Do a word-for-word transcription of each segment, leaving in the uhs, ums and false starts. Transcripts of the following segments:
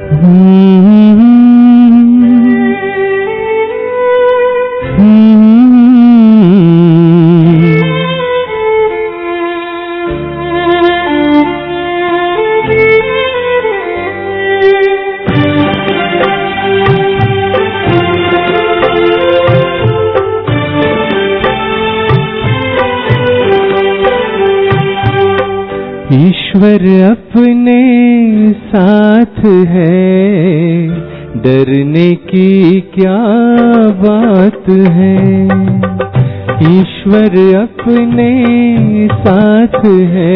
ईश्वर अपने साथ है, डरने की क्या बात है। ईश्वर अपने साथ है,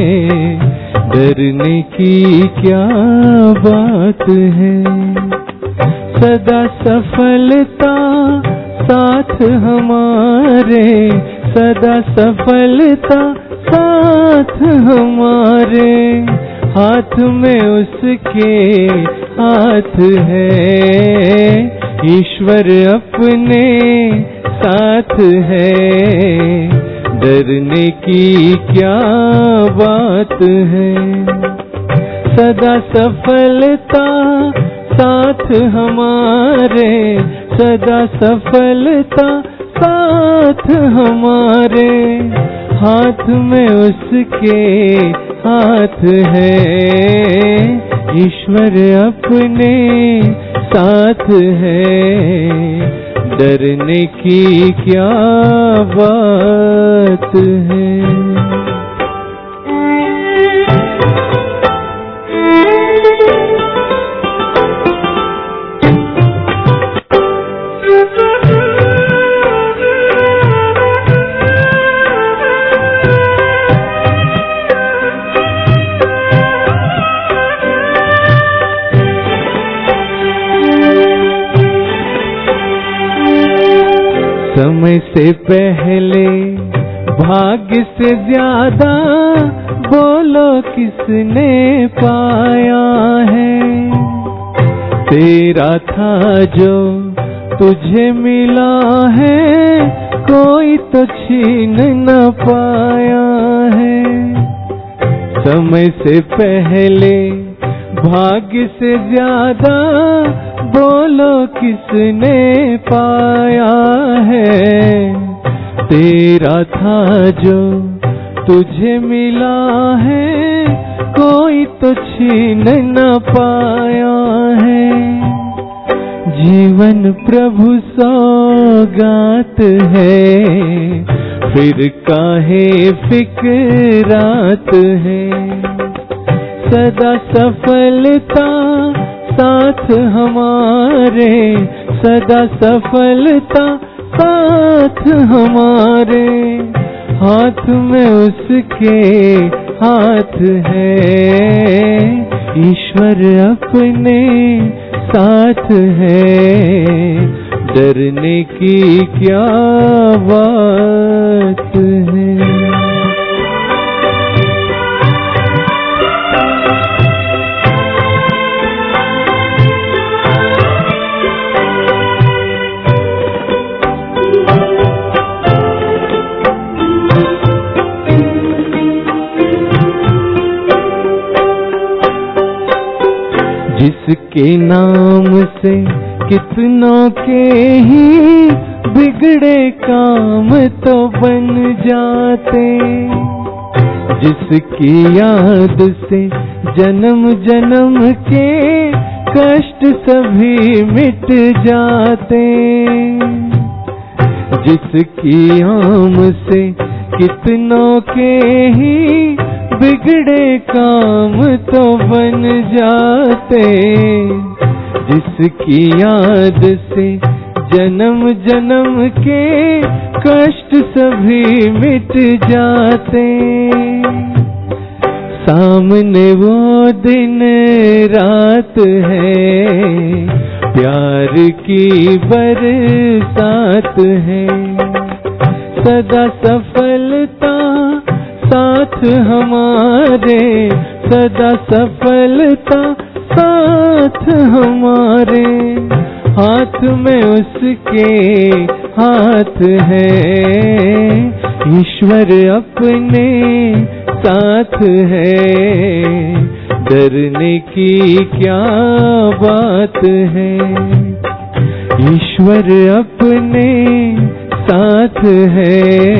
डरने की क्या बात है। सदा सफलता साथ हमारे, सदा सफलता साथ हमारे, हाथ में उसके हाथ है। ईश्वर अपने साथ है, डरने की क्या बात है। सदा सफलता साथ हमारे, सदा सफलता साथ हमारे, हाथ में उसके हाथ है। ईश्वर अपने साथ है, डरने की क्या बात है। समय से पहले भाग्य से ज्यादा बोलो किसने पाया है। तेरा था जो तुझे मिला है, कोई तो छीन न पाया है। समय से पहले भाग्य से ज्यादा बोलो किसने पाया है। तेरा था जो तुझे मिला है, कोई तो छीन न पाया है। जीवन प्रभु सौगात है, फिर काहे फिक्रात है। सदा सफलता साथ हमारे, सदा सफलता साथ हमारे, हाथ में उसके हाथ है। ईश्वर अपने साथ है, डरने की क्या बात है। जिसके नाम से कितनों के ही बिगड़े काम तो बन जाते। जिसकी याद से जन्म जन्म के कष्ट सभी मिट जाते। जिसकी आम से कितनों के ही बिगड़े काम तो बन जाते। जिसकी याद से जन्म जन्म के कष्ट सभी मिट जाते। सामने वो दिन रात है, प्यार की बरसात है। सदा सफलता साथ हमारे, सदा सफलता साथ हमारे, हाथ में उसके हाथ है। ईश्वर अपने साथ है, डरने की क्या बात है। ईश्वर अपने साथ है,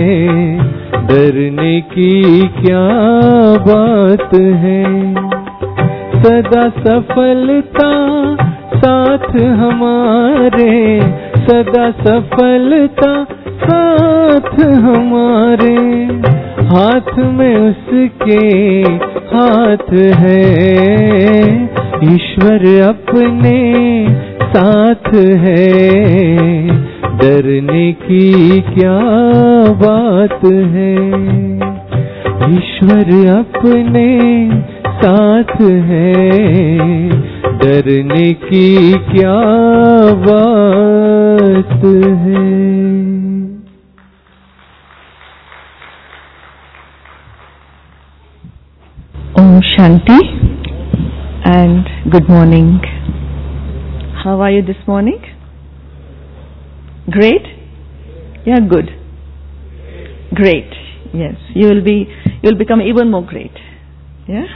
डरने की क्या बात है। सदा सफलता साथ हमारे, सदा सफलता साथ हमारे, हाथ में उसके हाथ है। ईश्वर अपने साथ है, डरने की क्या बात है। ईश्वर अपने साथ है, डरने की क्या बात है। Om Shanti and good morning. How are you this morning? Great? Yeah, good. Great. Yes, you will be. You will become even more great. Yeah.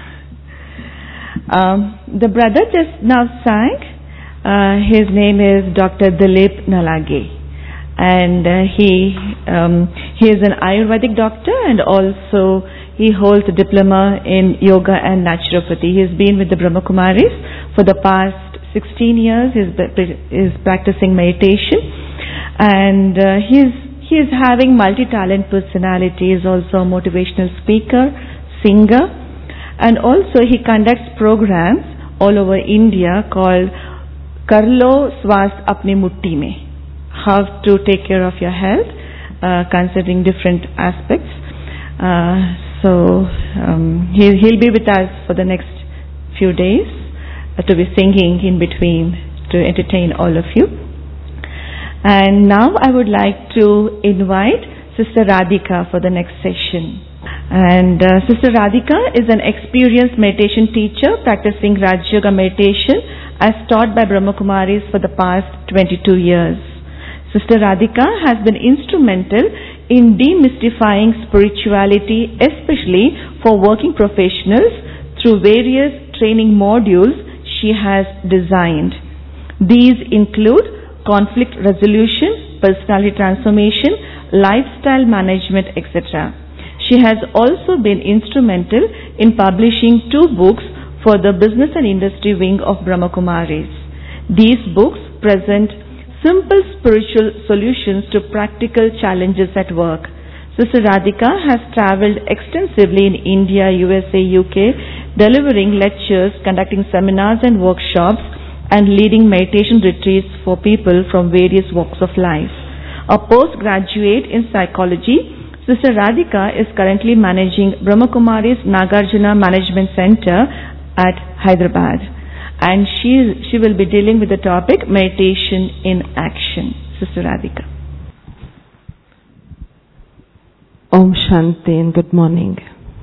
Um, the brother just now sang. Uh, his name is Doctor Dilip Nalage, and uh, he um, he is an Ayurvedic doctor, and also he holds a diploma in yoga and naturopathy. He has been with the Brahma Kumaris for the past sixteen years. He is practicing meditation, and uh, he is he is having multi-talent personality. He is also a motivational speaker, singer, and also he conducts programs all over India called Karlo Swast Apni Mutti Mein. How to take care of your health, uh, considering different aspects. Uh, so um, he he'll be with us for the next few days uh, to be singing in between to entertain all of you. And now I would like to invite Sister Radhika for the next session. And uh, Sister Radhika is an experienced meditation teacher practicing Raj Yoga meditation as taught by Brahma Kumaris for the past twenty-two years. Sister Radhika has been instrumental in demystifying spirituality, especially for working professionals, through various training modules she has designed. These include conflict resolution, personality transformation, lifestyle management, et cetera. She has also been instrumental in publishing two books for the business and industry wing of Brahma Kumaris. These books present simple spiritual solutions to practical challenges at work. Sister Radhika has travelled extensively in India, U S A, U K, delivering lectures, conducting seminars and workshops, and leading meditation retreats for people from various walks of life. A postgraduate in psychology, Sister Radhika is currently managing Brahma Kumaris Nagarjuna Management Center at Hyderabad. And she she will be dealing with the topic meditation in action. Sister Radhika. Om Shanti and good morning.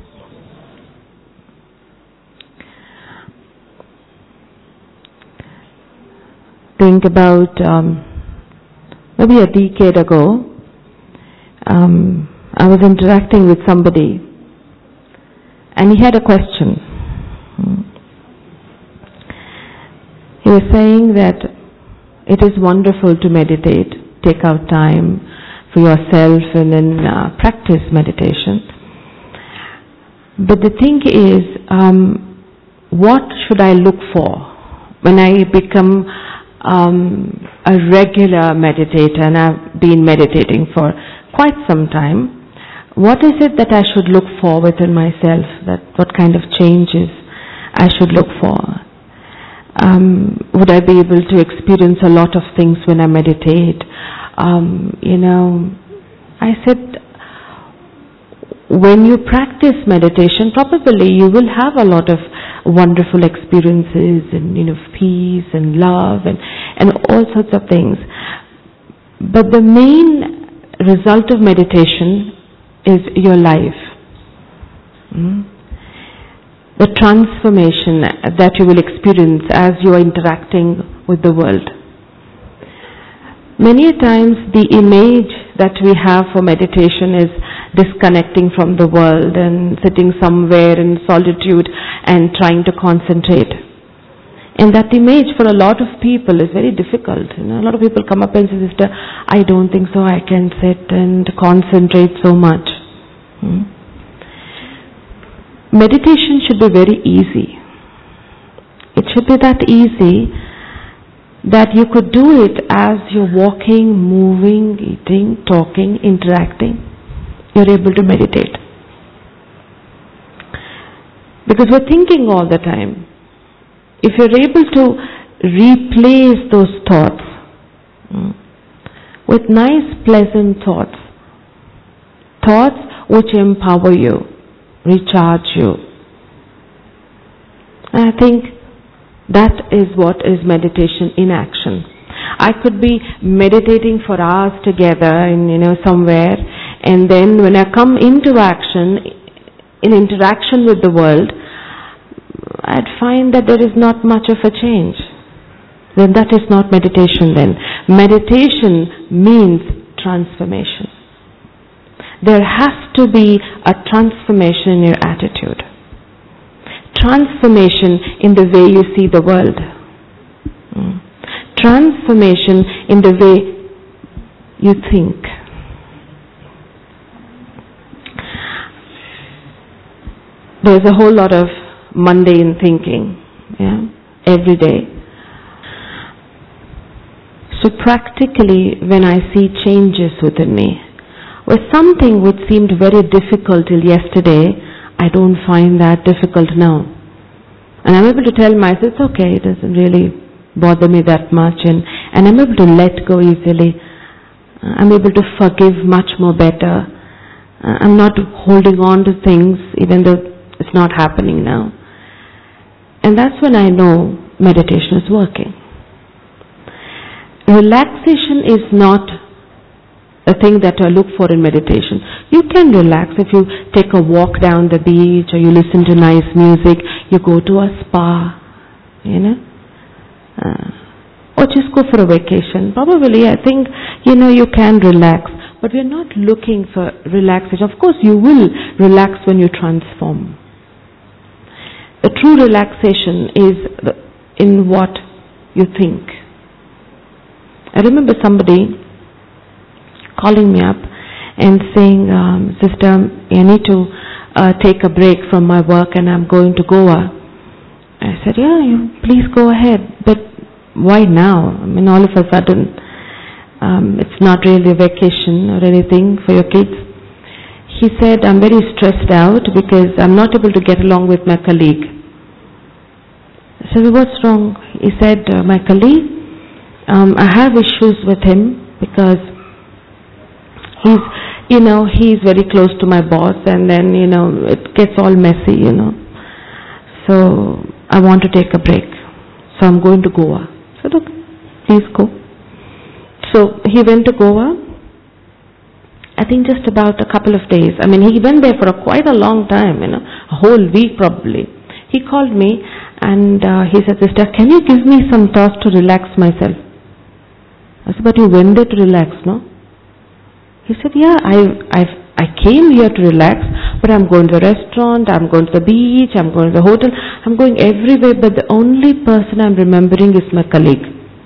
Think about um, maybe a decade ago, um, I was interacting with somebody and he had a question. He was saying that it is wonderful to meditate, take out time for yourself and then uh, practice meditation. But the thing is, um, what should I look for when I become um, a regular meditator, and I've been meditating for quite some time? What is it that I should look for within myself? That what kind of changes I should look for? Um, would I be able to experience a lot of things when I meditate? Um, you know, I said, when you practice meditation, probably you will have a lot of wonderful experiences and, you know, peace and love and, and all sorts of things. But the main result of meditation is your life. Mm? The transformation that you will experience as you are interacting with the world. Many times the image that we have for meditation is disconnecting from the world and sitting somewhere in solitude and trying to concentrate. And that image for a lot of people is very difficult. You know, a lot of people come up and say, "Sister, I don't think so I can sit and concentrate so much." Hmm? Meditation should be very easy. It should be that easy that you could do it as you're walking, moving, eating, talking, interacting. You're able to meditate. Because we're thinking all the time. If you're able to replace those thoughts mm, with nice, pleasant thoughts, thoughts which empower you, recharge you, I think that is what is meditation in action. I could be meditating for hours together in, you know, somewhere, and then when I come into action, in interaction with the world, I'd find that there is not much of a change. Then that is not meditation then. Meditation means transformation. There has to be a transformation in your attitude. Transformation in the way you see the world. Mm. Transformation in the way you think. There's a whole lot of mundane thinking, yeah, every day. So practically, when I see changes within me, where something which seemed very difficult till yesterday, I don't find that difficult now. And I'm able to tell myself, it's okay, it doesn't really bother me that much, and, and I'm able to let go easily. I'm able to forgive much more better. I'm not holding on to things even though it's not happening now. And that's when I know meditation is working. Relaxation is not a thing that I look for in meditation. You can relax if you take a walk down the beach, or you listen to nice music, you go to a spa, you know, uh, or just go for a vacation. Probably, I think, you know, you can relax, but we're not looking for relaxation. Of course, you will relax when you transform. The true relaxation is in what you think. I remember somebody calling me up and saying, um, "Sister, I need to uh, take a break from my work and I'm going to Goa." I said, "Yeah, you please go ahead, but why now? I mean, all of a sudden, um, it's not really a vacation or anything for your kids." He said, "I'm very stressed out because I'm not able to get along with my colleague." I said, "What's wrong?" He said, uh, "My colleague, um, I have issues with him because he's, you know, he's very close to my boss, and then, you know, it gets all messy, you know. So I want to take a break. So I'm going to Goa." I said, "Okay, please go." So he went to Goa. I think just about a couple of days. I mean, he went there for a quite a long time, you know, a whole week probably. He called me and uh, he said, "Sister, can you give me some thoughts to relax myself?" I said, "But you went there to relax, no?" He said, "Yeah, I I I came here to relax, but I'm going to the restaurant, I'm going to the beach, I'm going to the hotel, I'm going everywhere, but the only person I'm remembering is my colleague."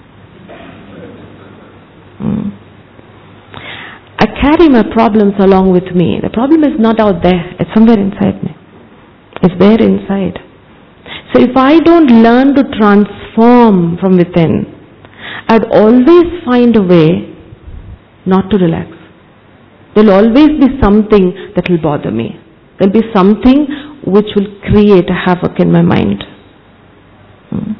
Mm. I carry my problems along with me. The problem is not out there, it's somewhere inside me. It's there inside. So if I don't learn to transform from within, I'd always find a way not to relax. There'll always be something that will bother me. There'll be something which will create a havoc in my mind. Hmm.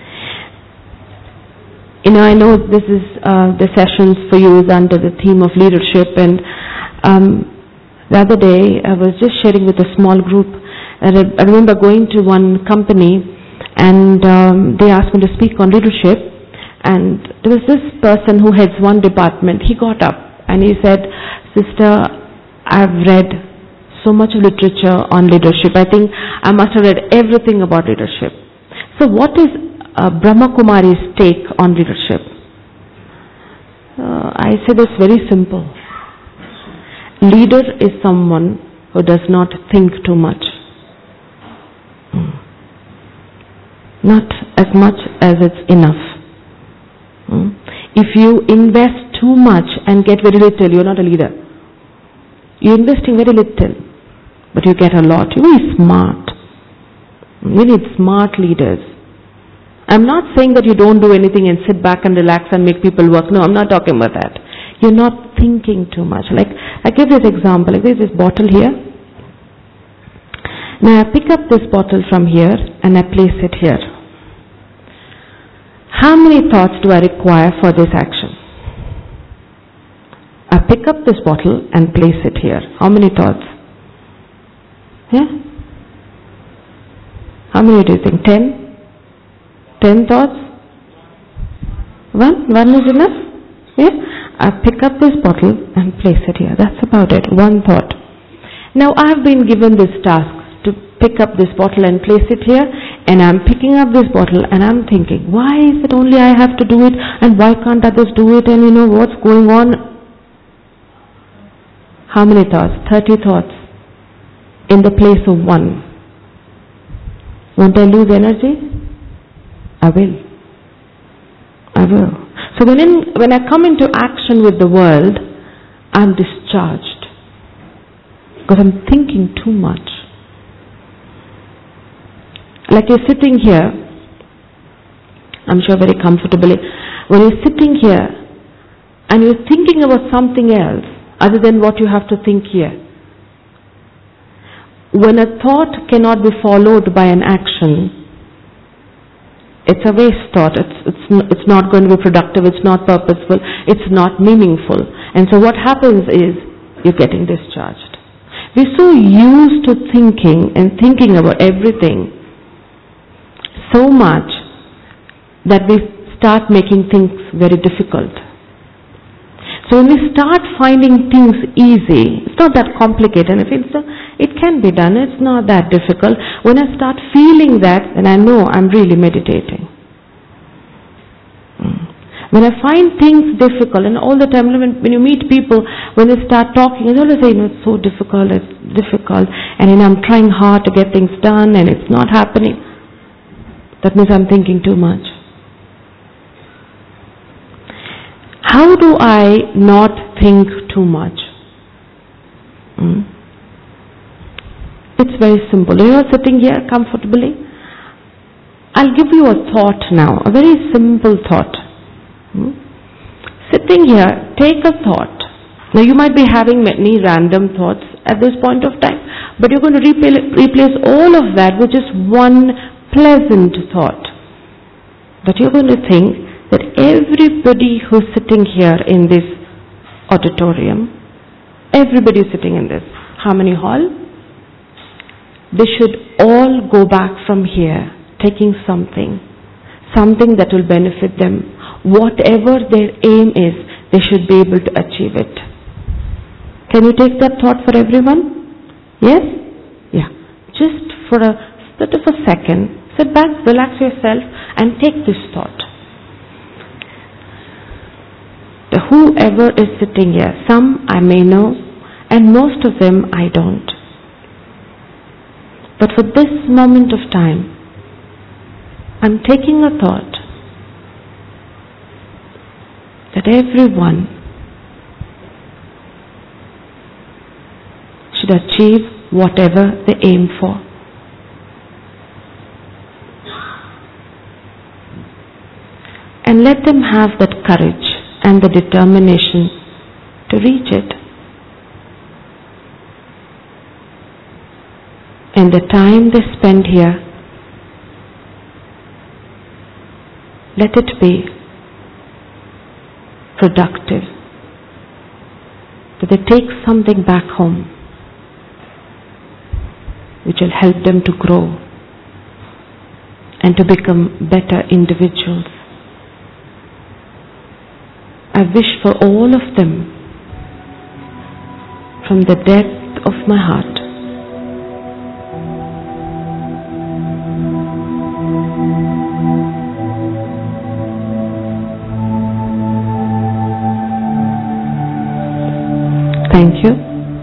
You know, I know this is uh, the sessions for you is under the theme of leadership, and um, the other day I was just sharing with a small group, and I, I remember going to one company, and um, they asked me to speak on leadership, and there was this person who heads one department. He got up and he said, "Sister, I've read so much literature on leadership. I think I must have read everything about leadership. So what is uh, Brahma Kumari's take on leadership?" Uh, I said, "It's very simple. Leader is someone who does not think too much. Not as much as it's enough. If you invest too much and get very little, you're not a leader. You're investing very little, but you get a lot. You're very smart. We need smart leaders. I'm not saying that you don't do anything and sit back and relax and make people work. No, I'm not talking about that. You're not thinking too much. Like, I give this example. Like, there's this bottle here. Now I pick up this bottle from here and I place it here. How many thoughts do I require for this action? I pick up this bottle and place it here. How many thoughts? Yeah? How many do you think? Ten? Ten thoughts? One? One is enough? Yeah? I pick up this bottle and place it here. That's about it. One thought. Now I have been given this task to pick up this bottle and place it here, and I'm picking up this bottle and I'm thinking, why is it only I have to do it, and why can't others do it, and you know what's going on? How many thoughts? Thirty thoughts in the place of one. Won't I lose energy? I will. I will. So when, in, when I come into action with the world, I'm discharged. Because I'm thinking too much. Like you're sitting here, I'm sure very comfortably, when you're sitting here and you're thinking about something else other than what you have to think here. When a thought cannot be followed by an action, it's a waste thought. It's, it's, it's not going to be productive. It's not purposeful. It's not meaningful. And so what happens is you're getting discharged. We're so used to thinking and thinking about everything so much that we start making things very difficult. So when we start finding things easy, it's not that complicated. And if it's a, it can be done, it's not that difficult. When I start feeling that, then I know I'm really meditating. When I find things difficult, and all the time when, when you meet people, when they start talking, they always say, you know, it's so difficult, it's difficult, and you know, I'm trying hard to get things done, and it's not happening. That means I'm thinking too much. How do I not think too much? Hmm? It's very simple. You are sitting here comfortably. I'll give you a thought now, a very simple thought. Hmm? Sitting here, take a thought. Now you might be having many random thoughts at this point of time, but you're going to replace all of that with just one pleasant thought. That you're going to think that everybody who's sitting here in this auditorium, everybody who's sitting in this Harmony Hall, they should all go back from here taking something, something that will benefit them. Whatever their aim is, they should be able to achieve it. Can you take that thought for everyone? Yes? Yeah. Just for a split of a second, sit back, relax yourself, and take this thought. The whoever is sitting here, some I may know, and most of them I don't. But for this moment of time, I'm taking a thought that everyone should achieve whatever they aim for. And let them have that courage and the determination to reach it. And the time they spend here, let it be productive. That they take something back home which will help them to grow and to become better individuals. I wish for all of them, from the depth of my heart, thank you.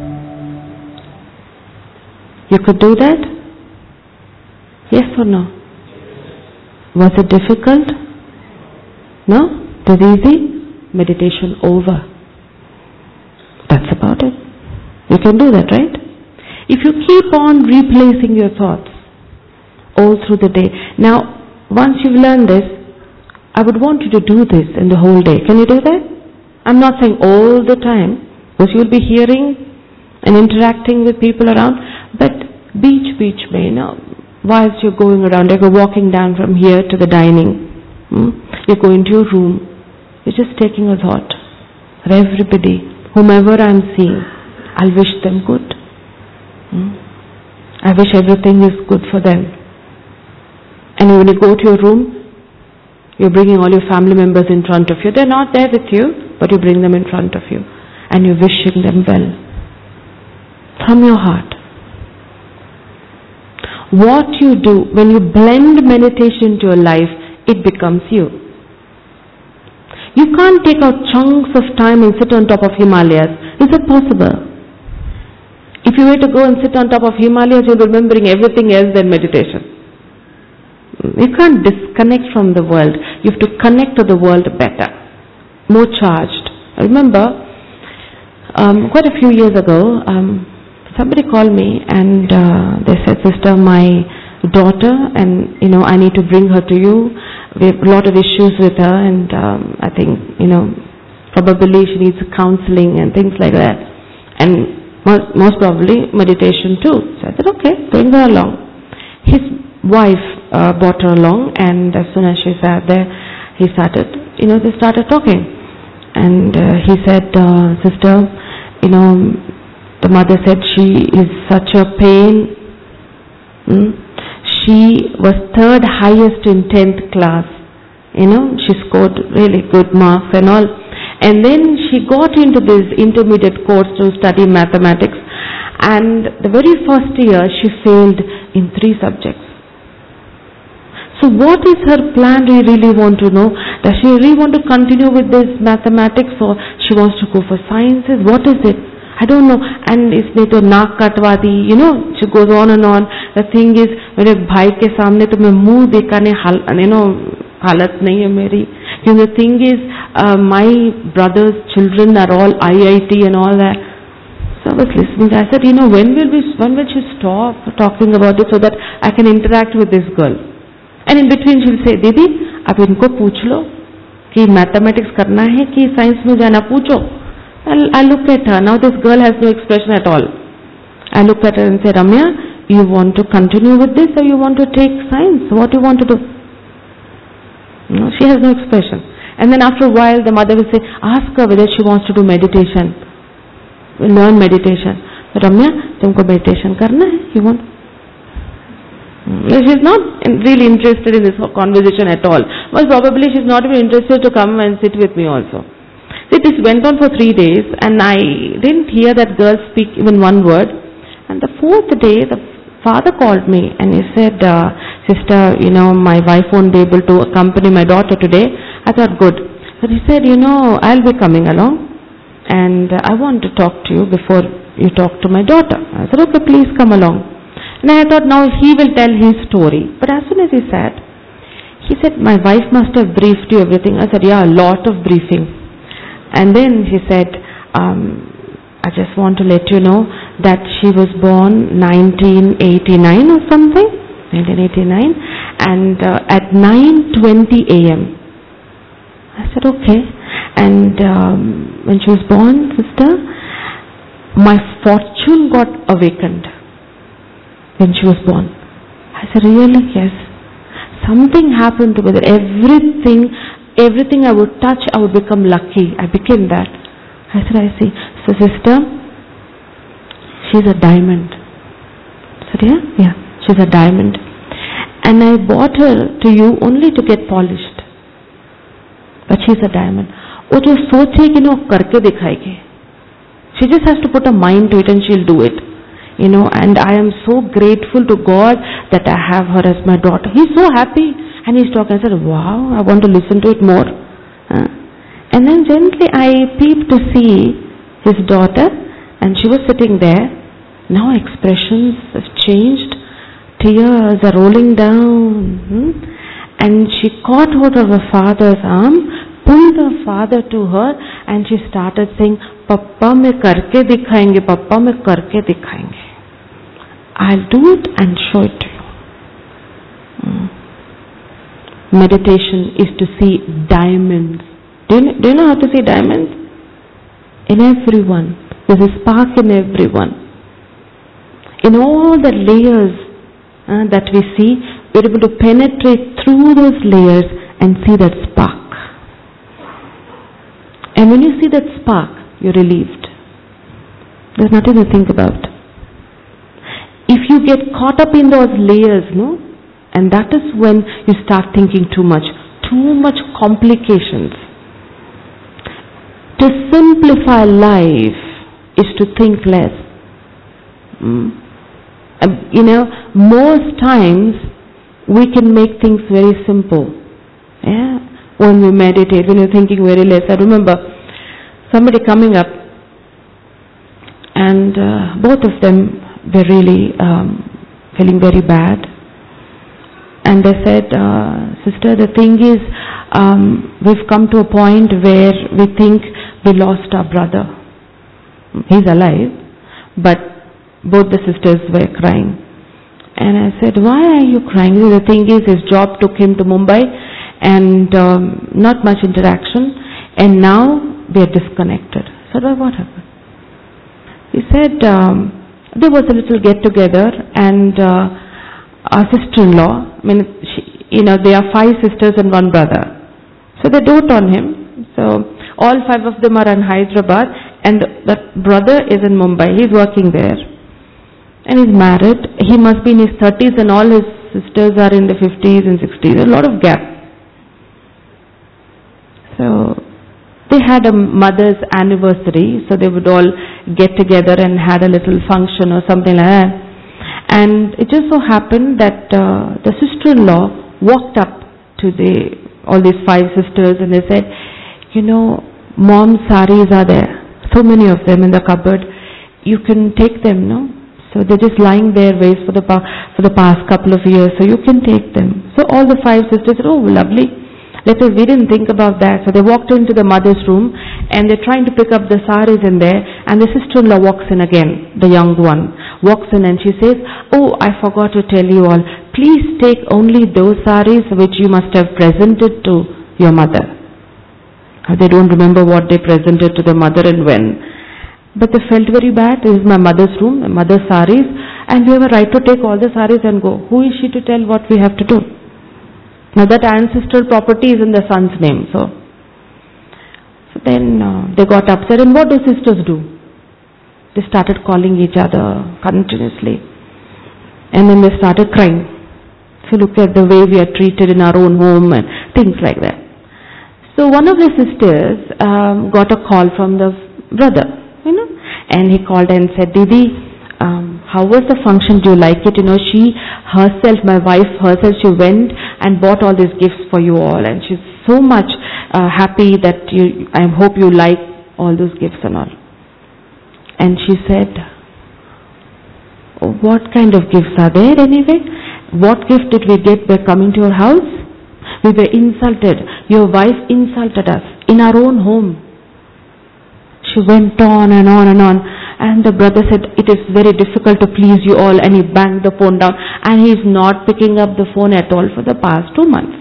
You could do that? Yes or no? Was it difficult? No? It was easy? Meditation over. That's about it. You can do that, right? If you keep on replacing your thoughts all through the day. Now, once you've learned this, I would want you to do this in the whole day. Can you do that? I'm not saying all the time, because you'll be hearing and interacting with people around, but beach, beach may, you know, whilst you're going around, like you're walking down from here to the dining, hmm? You're going to your room, you're just taking a thought. For everybody, whomever I'm seeing, I'll wish them good. Hmm? I wish everything is good for them. And when you go to your room, you're bringing all your family members in front of you. They're not there with you, but you bring them in front of you. And you're wishing them well. From your heart. What you do, when you blend meditation into your life, it becomes you. You can't take out chunks of time and sit on top of Himalayas. Is it possible? If you were to go and sit on top of Himalayas, you'll be remembering everything else than meditation. You can't disconnect from the world. You have to connect to the world better, more charged. I remember um, quite a few years ago, um, somebody called me and uh, they said, "Sister, my daughter, and you know, I need to bring her to you. We have a lot of issues with her, and um, I think you know, probably she needs counseling and things like that, and most, most probably meditation too." So I said, "Okay, bring her along." His wife uh, brought her along, and as soon as she sat there, he started, you know, they started talking. And uh, he said, uh, "Sister, you know, the mother said she is such a pain. Hmm? She was third highest in tenth class. You know, she scored really good marks and all. And then she got into this intermediate course to study mathematics. And the very first year, she failed in three subjects. So what is her plan? Do you really want to know? Does she really want to continue with this mathematics, or she wants to go for sciences? What is it? I don't know. And isne to naak katwadi, you know, she goes on and on. The thing is, mere bhai ke samne to main muh dikhane hal, you know, halat nahi hai meri. You know, the thing is, uh, my brother's children are all I I T and all that. So I was listening. I said, you know, when will we, when will she stop talking about it so that I can interact with this girl? And in between she'll say, "Didi, ab inko pooch lo ki mathematics karna hai ki science mein jana, poocho." I'll, I look at her. Now this girl has no expression at all. I look at her and say, "Ramya, you want to continue with this or you want to take science? What do you want to do?" No, she has no expression. And then after a while the mother will say, "Ask her whether she wants to do meditation. Learn meditation." "Ramya, tumko meditation karna hai? You want?" She's not really interested in this conversation at all. Well, probably she's not even interested to come and sit with me also. See, this went on for three days and I didn't hear that girl speak even one word. And the fourth day, the father called me and he said, uh, "Sister, you know, my wife won't be able to accompany my daughter today." I thought, good. But he said, "You know, I'll be coming along and uh, I want to talk to you before you talk to my daughter." I said, "Okay, please come along." And I thought, now he will tell his story. But as soon as he sat, he said, "My wife must have briefed you everything." I said, "Yeah, a lot of briefing." And then he said, um, "I just want to let you know that she was born nineteen eighty-nine or something, nineteen eighty-nine, and uh, at nine twenty a m" I said, "Okay." And um, when she was born, sister, my fortune got awakened. When she was born. I said, "Really?" "Yes. Something happened to me that everything, everything I would touch, I would become lucky. I became that." I said, "I see." So, sister, she's a diamond. I said, "Yeah? Yeah, she's a diamond. And I bought her to you only to get polished. But she's a diamond." वो जो सोचेगी ना करके दिखाएगी. She just has to put a mind to it and she'll do it. You know, and I am so grateful to God that I have her as my daughter. He's so happy and he's talking. I said, "Wow, I want to listen to it more." Uh, and then gently I peeped to see his daughter and she was sitting there Now expressions have changed. Tears are rolling down. Hmm? And she caught hold of her father's arm, pulled her father to her, and she started saying, Papa mein karke dikhayenge, Papa mein karke dikhayenge. I'll do it and show it to you. Hmm. Meditation is to see diamonds. Do you, know, do you know how to see diamonds? In everyone. There's a spark in everyone. In all the layers uh, that we see, we're able to penetrate through those layers and see that spark. And when you see that spark, you're relieved. There's nothing to think about. If you get caught up in those layers, no, and that is when you start thinking too much, too much complications. To simplify life is to think less. Mm. Um, you know, most times we can make things very simple. Yeah, when we meditate, when you're thinking very less. I remember somebody coming up, and uh, both of them were really um, feeling very bad. And they said, uh, sister, the thing is, um, we've come to a point where we think we lost our brother. He's alive, but both the sisters were crying. And I said, why are you crying? The thing is, his job took him to Mumbai, and um, not much interaction, and now we are disconnected. I said, well, what happened? He said, um, there was a little get-together, and uh, our sister-in-law, I mean, she, you know, they are five sisters and one brother. So they dote on him. So all five of them are in Hyderabad, and that brother is in Mumbai. He's working there. And he's married. He must be in his thirties, and all his sisters are in the fifties and sixties. A lot of gap. So they had a mother's anniversary, so they would all get together and had a little function or something like that. And it just so happened that uh, the sister-in-law walked up to the all these five sisters, and they said, you know, mom's saris are there. So many of them in the cupboard. You can take them, no? So they're just lying there waste for the pa- for the past couple of years. So you can take them. So all the five sisters said, oh, lovely. Let us, we didn't think about that. So they walked into the mother's room, and they're trying to pick up the saris in there, and the sister-in-law walks in again, the young one. Walks in and she says, oh, I forgot to tell you all. Please take only those saris which you must have presented to your mother. They don't remember what they presented to the mother and when. But they felt very bad. This is my mother's room, my mother's saris, and we have a right to take all the saris and go. Who is she to tell what we have to do? Now that ancestral property is in the son's name. So, so then uh, they got upset. And what do sisters do? They started calling each other continuously. And then they started crying. So look at the way we are treated in our own home and things like that. So one of the sisters um, got a call from the brother, you know, and he called and said, Didi, um, how was the function? Do you like it? You know, she herself, my wife herself, she went and bought all these gifts for you all, and she's so much uh, happy that you, I hope you like all those gifts and all. And she said, what kind of gifts are there anyway? What gift did we get by coming to your house? We were insulted. Your wife insulted us in our own home. She went on and on and on. And the brother said, it is very difficult to please you all. And he banged the phone down. And he's not picking up the phone at all for the past two months.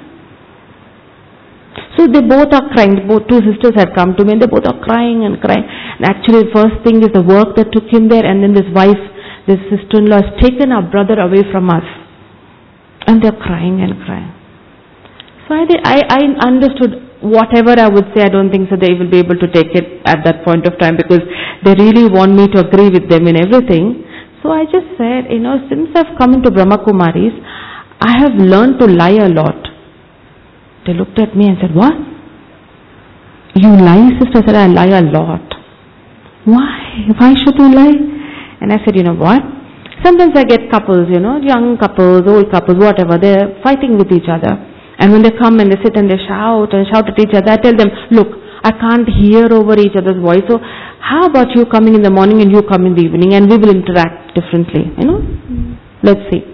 So they both are crying. Both two sisters had come to me, and they both are crying and crying. And actually the first thing is the work that took him there. And then this wife, this sister-in-law has taken our brother away from us. And they're crying and crying. So I, did, I, I understood whatever I would say. I don't think so they will be able to take it at that point of time, because they really want me to agree with them in everything. So I just said, you know, since I've come into Brahma Kumaris, I have learned to lie a lot. They looked at me and said, what? You lie, sister? I said, I lie a lot. Why? Why should you lie? And I said, you know what? Sometimes I get couples, you know, young couples, old couples, whatever, they're fighting with each other. And when they come and they sit and they shout and shout at each other, I tell them, look, I can't hear over each other's voice. So how about you coming in the morning and you come in the evening, and we will interact differently, you know? Mm. Let's see.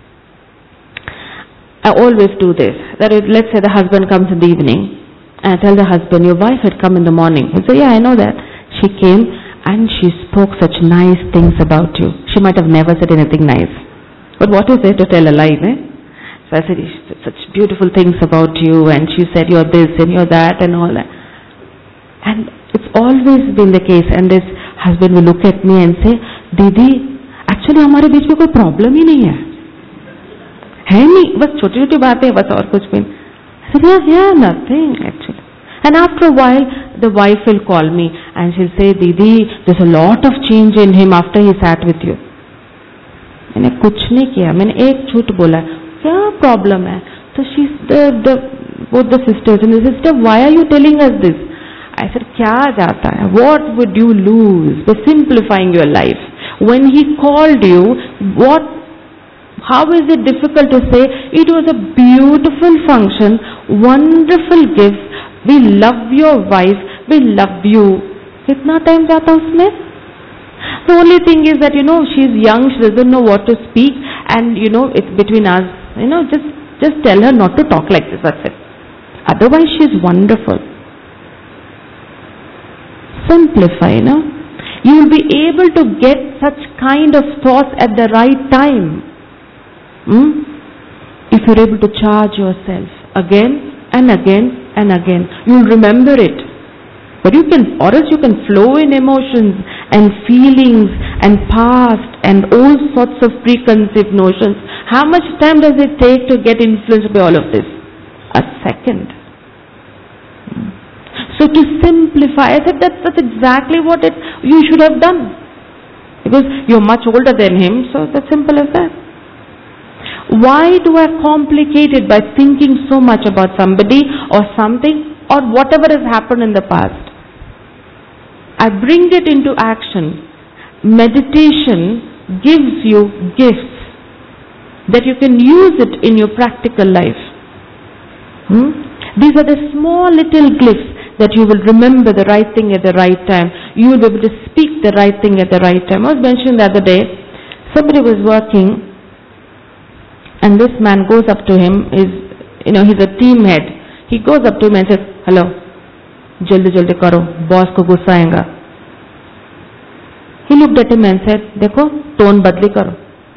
I always do this. That is, let's say the husband comes in the evening, and I tell the husband, your wife had come in the morning. He said, yeah, I know that. She came and she spoke such nice things about you. She might have never said anything nice. But what is there to tell a lie, eh? So I said, such beautiful things about you, and she said you're this and you're that and all that. And it's always been the case. And this husband will look at me and say, Didi, actually हमारे बीच में कोई problem ही नहीं है. है नहीं, बस छोटी छोटी बातें, बस और कुछ भी. I said, yeah, yeah, nothing actually. And after a while, the wife will call me and she'll say, Didi, there's a lot of change in him after he sat with you. मैंने कुछ नहीं किया, मैंने एक झूठ बोला. क्या problem है? So she's the the both the sisters and the sister, why are you telling us this? I said, क्या जाता है? What would you lose by simplifying your life? When he called you, what? How is it difficult to say? It was a beautiful function, wonderful gift. We love your wife. We love you. कितना time जाता उसमें? The only thing is that, you know, she's young, she doesn't know what to speak, and, you know, it's between us. You know, just just tell her not to talk like this, that's it. Otherwise, she's wonderful. Simplify, you know. You will be able to get such kind of thoughts at the right time. Hmm? If you're able to charge yourself again and again and again, you'll remember it. But you can, or else you can flow in emotions and feelings and past and all sorts of preconceived notions. How much time does it take to get influenced by all of this? A second. So to simplify, I said that's, that's exactly what it you should have done. Because you're much older than him, so that's simple as that. Why do I complicate it by thinking so much about somebody or something or whatever has happened in the past? I bring it into action. Meditation gives you gifts that you can use it in your practical life. Hmm? These are the small little gifts that you will remember the right thing at the right time. You will be able to speak the right thing at the right time. I was mentioning the other day, somebody was working and this man goes up to him, is, you know, he's a team head. He goes up to him and says, hello, जल्दी जल्दी करो, boss को गुस्सा आएगा. He looked at him and said, देखो tone बदली करो,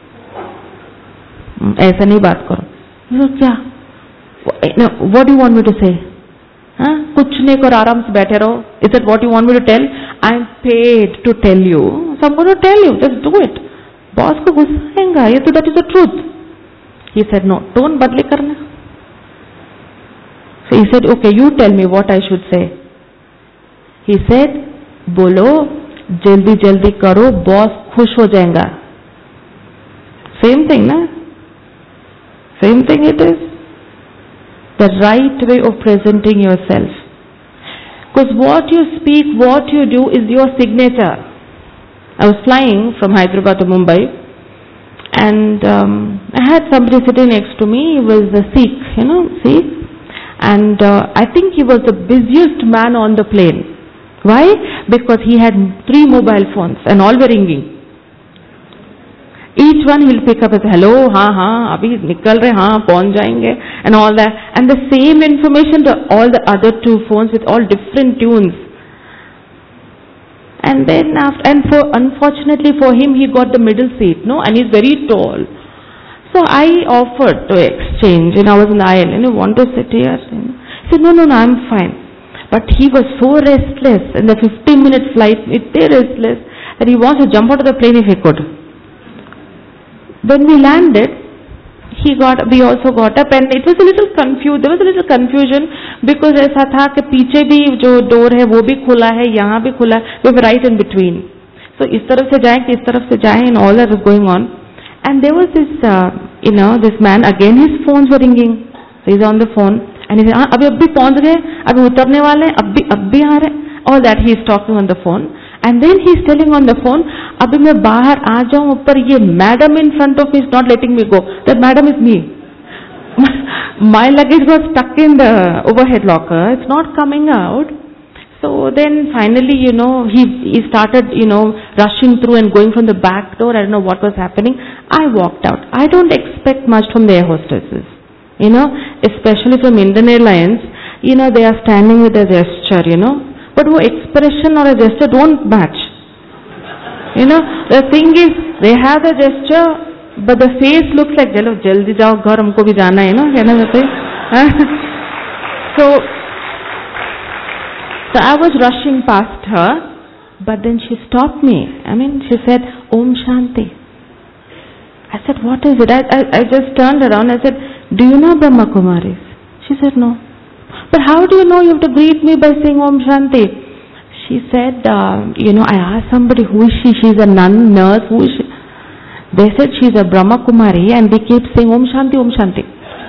ऐसा नहीं बात करो. He said, क्या? No, what do you want me to say? हाँ, कुछ नहीं करो, आराम से बैठे रहो. Is that what you want me to tell? I am paid to tell you, so I'm going to tell you. Just do it. Boss को गुस्सा आएगा, ये तो that is the truth. He said, no, tone बदली करना. So he said, okay, you tell me what I should say. He said, बोलो जल्दी जल्दी करो, बॉस खुश हो जाएगा. Same thing, na? Same thing it is. The right way of presenting yourself. Because what you speak, what you do is your signature. I was flying from Hyderabad to Mumbai, and um, I had somebody sitting next to me. He was a Sikh, you know, Sikh. And uh, I think he was the busiest man on the plane. Why? Because he had three mobile phones and all were ringing. Each one he'll pick up as hello, हाँ हाँ, अभी निकल रहे, हाँ पहुंच जाएंगे, and all that. And the same information to all the other two phones with all different tunes. And then after, and for unfortunately for him, he got the middle seat, no, and he's very tall. So I offered to exchange, and I was in the aisle, and you want to sit here? He said, no, no, no, I'm fine. But he was so restless in the fifteen minute flight, it's so restless that he wants to jump out of the plane if he could. When we landed, he got, we also got up, and it was a little confused. There was a little confusion because ऐसा था कि पीछे भी जो door है वो भी खुला है, यहाँ भी खुला है. We were right in between. So इस तरफ से जाएं कि इस तरफ से जाएं, and all that was going on. And there was this, uh, you know, this man, again his phones were ringing. So he's on the phone, and he said, हाँ अभी अभी पहुंच गए, अभी उतरने वाले हैं, अभी अभी आ रहे. All that he is talking on the phone. And then he is telling on the phone, अभी मैं बाहर आ जाऊं ऊपर, ये madam in front of me is not letting me go. That madam is me. My luggage was stuck in the overhead locker. It's not coming out. So then finally, you know, he, he started, you know, rushing through and going from the back door. I don't know what was happening. I walked out. I don't expect much from the air hostesses. You know, especially from Indian Airlines, you know, they are standing with a gesture, you know. But wo expression or a gesture don't match. You know, the thing is, they have a gesture, but the face looks like, "Jalo, jaldi jao ghar, humko bhi jana hai," you know, कहना चाहते हैं. So, so I was rushing past her, but then she stopped me. I mean, she said, "Om Shanti." I said, "What is it?" I, I, I just turned around. I said, "Do you know Brahma Kumaris?" She said, "No." "But how do you know you have to greet me by saying Om Shanti?" She said, uh, you know, I asked somebody, "Who is she?" She's a nun, nurse, who is she? They said she's a Brahma Kumari, and they keep saying Om Shanti, Om Shanti.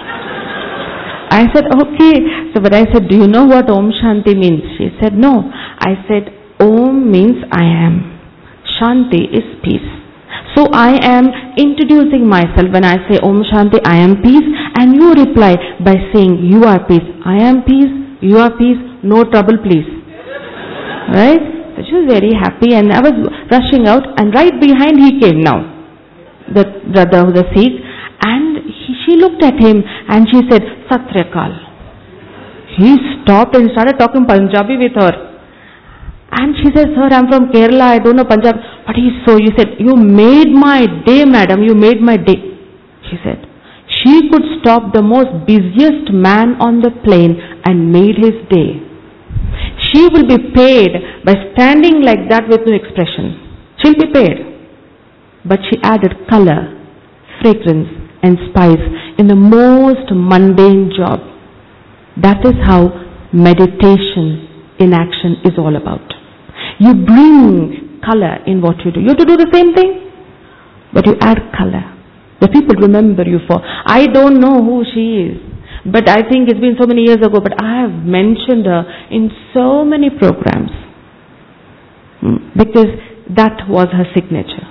I said, "Okay." So, but I said, "Do you know what Om Shanti means?" She said, "No." I said, Om means I am. Shanti is peace. So I am introducing myself when I say Om Shanti, I am peace, and you reply by saying you are peace. I am peace, you are peace, no trouble please. Right? So she was very happy, and I was rushing out, and right behind he came now, the brother, the Sikh, and he, she looked at him and she said, "Sat Sri Akal." He stopped and started talking Punjabi with her. And she said, "Sir, I'm from Kerala, I don't know Punjab." But he so, you said, "You made my day, madam, you made my day." She said, she could stop the most busiest man on the plane and made his day. She will be paid by standing like that with no expression. She'll be paid. But she added color, fragrance and spice in the most mundane job. That is how meditation in action is all about. You bring color in what you do. You have to do the same thing, but you add color. The people remember you for. I don't know who she is, but I think it's been so many years ago, but I have mentioned her in so many programs because that was her signature.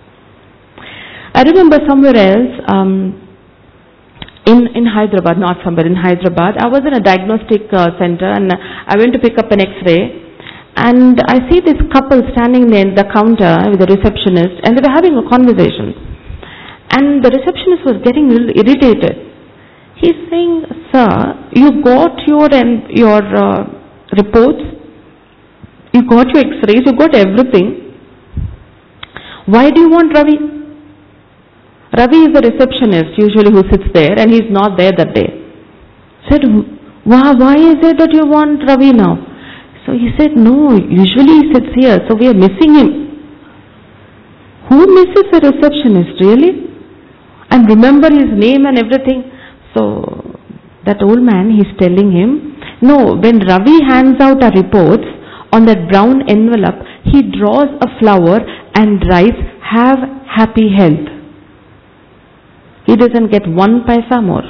I remember somewhere else, um, in, in Hyderabad, not somewhere, in Hyderabad, I was in a diagnostic uh, center, and I went to pick up an X-ray, and I see this couple standing there in the counter with the receptionist, and they were having a conversation. And the receptionist was getting a little irritated. He's saying, "Sir, you got your, um, your uh, reports, you got your X-rays, you got everything. Why do you want Ravi?" Ravi is the receptionist usually who sits there, and he's not there that day. Said, why, why is it that you want Ravi now? So he said, "No, usually he sits here, so we are missing him." Who misses a receptionist, really? And remember his name and everything. So that old man, he's telling him, no, when Ravi hands out our reports, on that brown envelope, he draws a flower and writes, "Have happy health." He doesn't get one paisa more.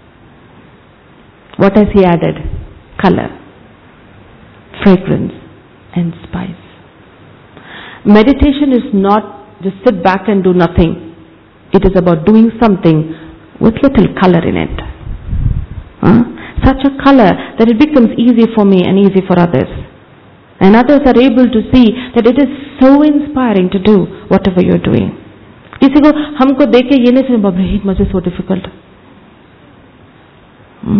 What has he added? Color, fragrance and spice. Meditation is not just sit back and do nothing. It is about doing something with little color in it. Huh? Such a color that it becomes easy for me and easy for others. And others are able to see that it is so inspiring to do whatever you're doing. किसी को हमको देख के ये नहीं समझ बाप रे it must be so difficult. Hmm?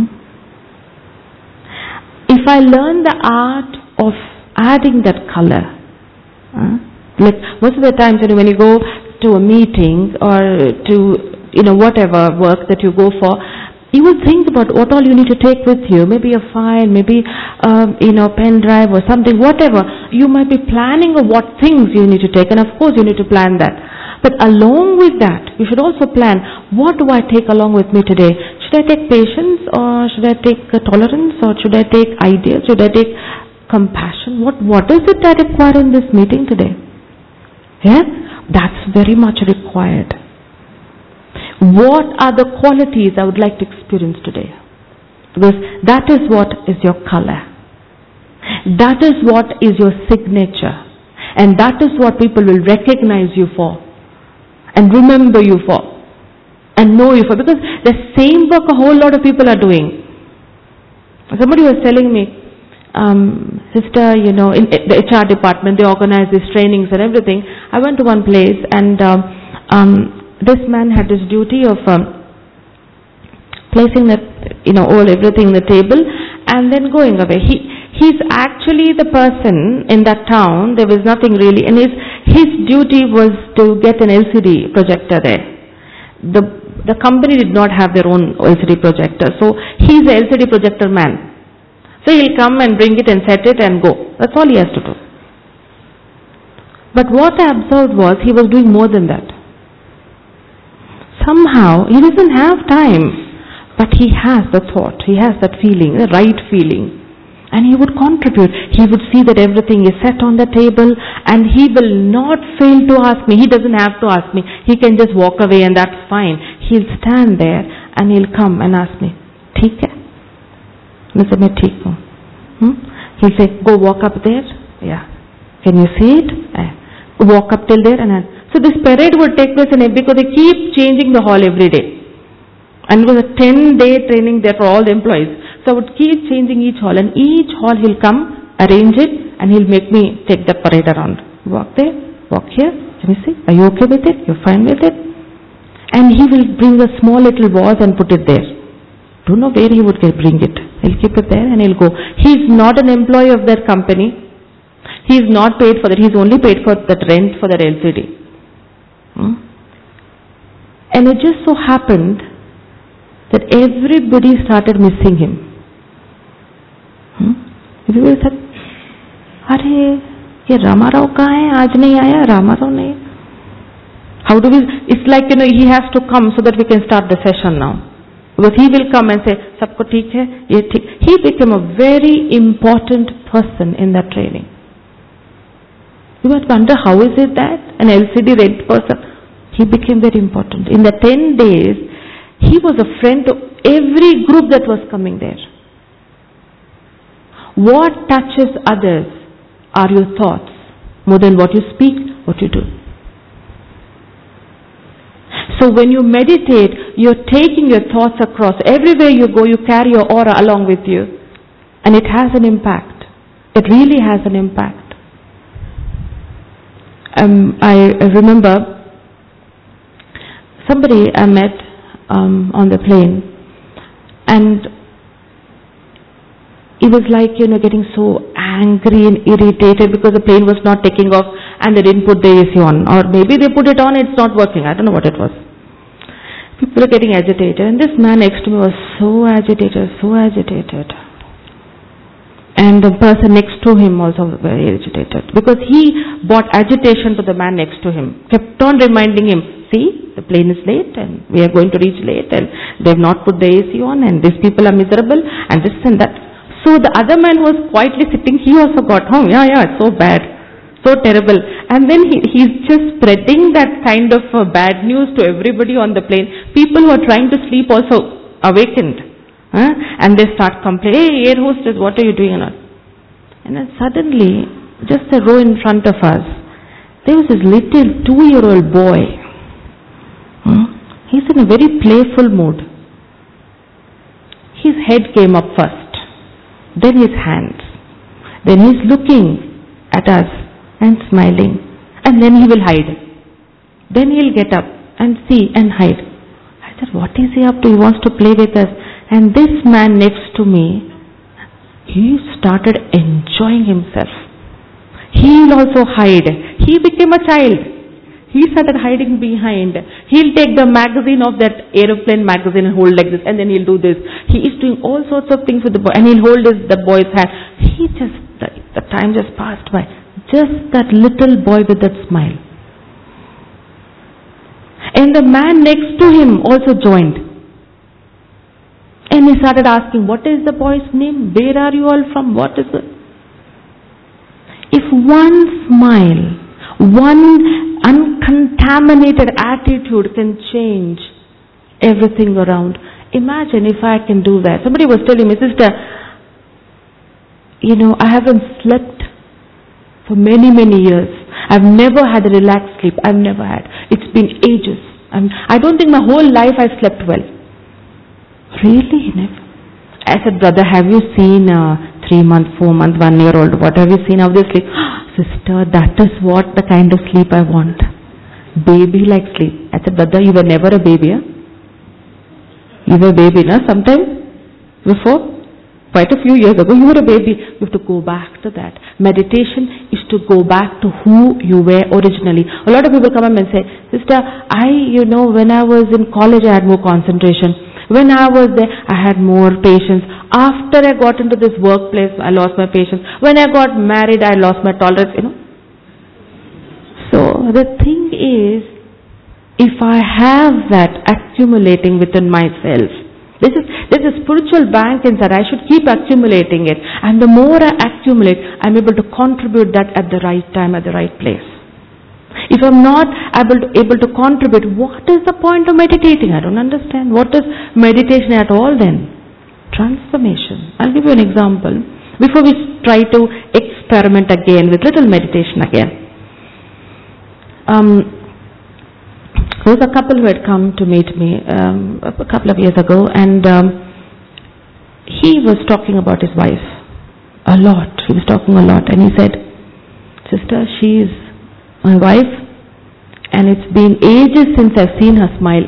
If I learn the art of adding that color, uh, like most of the times you know, when you go to a meeting or to you know whatever work that you go for, you will think about what all you need to take with you. Maybe a file, maybe um, you know pen drive or something, whatever. You might be planning of what things you need to take, and of course you need to plan that. But along with that, you should also plan, what do I take along with me today? Should I take patience, or should I take uh, tolerance, or should I take ideas, should I take compassion? What What is it I require in this meeting today? Yeah, that's very much required. What are the qualities I would like to experience today? Because that is what is your color. That is what is your signature. And that is what people will recognize you for. And remember you for. And know you for. Because the same work a whole lot of people are doing. Somebody was telling me, um, sister, you know, in the H R department, they organize these trainings and everything. I went to one place and um, um, this man had this duty of um, placing the, you know, all everything on the table and then going away. He he's actually the person in that town. There was nothing really, and his his duty was to get an L C D projector there. The the company did not have their own L C D projector, so he's the L C D projector man. So he'll come and bring it and set it and go. That's all he has to do. But what I observed was he was doing more than that. Somehow he doesn't have time, but he has the thought, he has that feeling, the right feeling. And he would contribute. He would see that everything is set on the table and he will not fail to ask me. He doesn't have to ask me. He can just walk away and that's fine. He'll stand there and he'll come and ask me, "Theek hai?" I said, "Main theek hu." Hmm? He'll say, "Go walk up there." Yeah. "Can you see it?" Eh. Walk up till there and then. So this parade would take place in it because they keep changing the hall every day. And it was a ten day training there for all the employees. So I would keep changing each hall, and each hall he'll come, arrange it, and he'll make me take the parade around. Walk there, walk here, can you see? Are you okay with it? You're fine with it? And he will bring a small little vase and put it there. Don't know where he would get, bring it. He'll keep it there and he'll go. He's not an employee of that company. He's not paid for that. He's only paid for that rent for that L C D. Hmm? And it just so happened that everybody started missing him. Hmm? Everybody said, "Arey, ye Ramarao kahan hai? Aaj nahi aaya, Ramarao nahi." How do we, it's like, you know, he has to come so that we can start the session now. Because he will come and say, "Sabko theek hai, ye theek." He became a very important person in that training. You must wonder, how is it that an L C D rent person, he became very important. In the ten days, he was a friend to every group that was coming there. What touches others are your thoughts more than what you speak, what you do. So when you meditate, you're taking your thoughts across. Everywhere you go, you carry your aura along with you. And it has an impact. It really has an impact. Um, I remember somebody I met um, on the plane, and he was like, you know, getting so angry and irritated because the plane was not taking off and they didn't put the A C on. Or maybe they put it on, it's not working. I don't know what it was. People are getting agitated, and this man next to me was so agitated, so agitated. And the person next to him also was very agitated because he brought agitation to the man next to him. Kept on reminding him, "See, the plane is late and we are going to reach late and they have not put the A C on and these people are miserable and this and that." So the other man was quietly sitting, he also got home. Yeah, yeah, it's so bad, so terrible. And then he, he's just spreading that kind of uh, bad news to everybody on the plane. People who are trying to sleep also awakened. Huh? And they start complaining, "Hey, air hostess, what are you doing?" And then suddenly, just a row in front of us, there was this little two-year-old boy. Hmm? He's in a very playful mood. His head came up first, then his hands. Then he's looking at us and smiling. And then he will hide. Then he'll get up and see and hide. I said, "What is he up to? He wants to play with us." And this man next to me, he started enjoying himself. He'll also hide. He became a child. He started hiding behind. He'll take the magazine of that aeroplane magazine and hold like this, and then he'll do this. He is doing all sorts of things with the boy, and he'll hold his, the boy's hand. He just, the, the time just passed by. Just that little boy with that smile. And the man next to him also joined. And he started asking, "What is the boy's name? Where are you all from? What is it?" If one smile, one uncontaminated attitude can change everything around. Imagine if I can do that. Somebody was telling me, "Sister, you know, I haven't slept for many, many years. I've never had a relaxed sleep. I've never had. It's been ages. I'm, I don't think my whole life I've slept well." "Really?" Never. I said, "Brother, have you seen uh, three months, four months, one year old. What have you seen of this sleep? Sister, that is what the kind of sleep I want. Baby-like sleep. I said, brother, you were never a baby, huh? You were a baby, no? Sometime before? Quite a few years ago, you were a baby. You have to go back to that. Meditation is to go back to who you were originally. A lot of people come up and say, sister, I, you know, when I was in college, I had more concentration. When I was there, I had more patience. After I got into this workplace, I lost my patience. When I got married, I lost my tolerance, you know. So the thing is, if I have that accumulating within myself, This is, this is a spiritual bank inside. I should keep accumulating it. And the more I accumulate, I'm able to contribute that at the right time, at the right place. If I'm not able to, able to contribute, what is the point of meditating? I don't understand. What is meditation at all then? Transformation. I'll give you an example. Before we try to experiment again with little meditation again. Um, There was a couple who had come to meet me um, a couple of years ago, and um, he was talking about his wife a lot. He was talking a lot, and he said, sister, she is my wife, and it's been ages since I've seen her smile.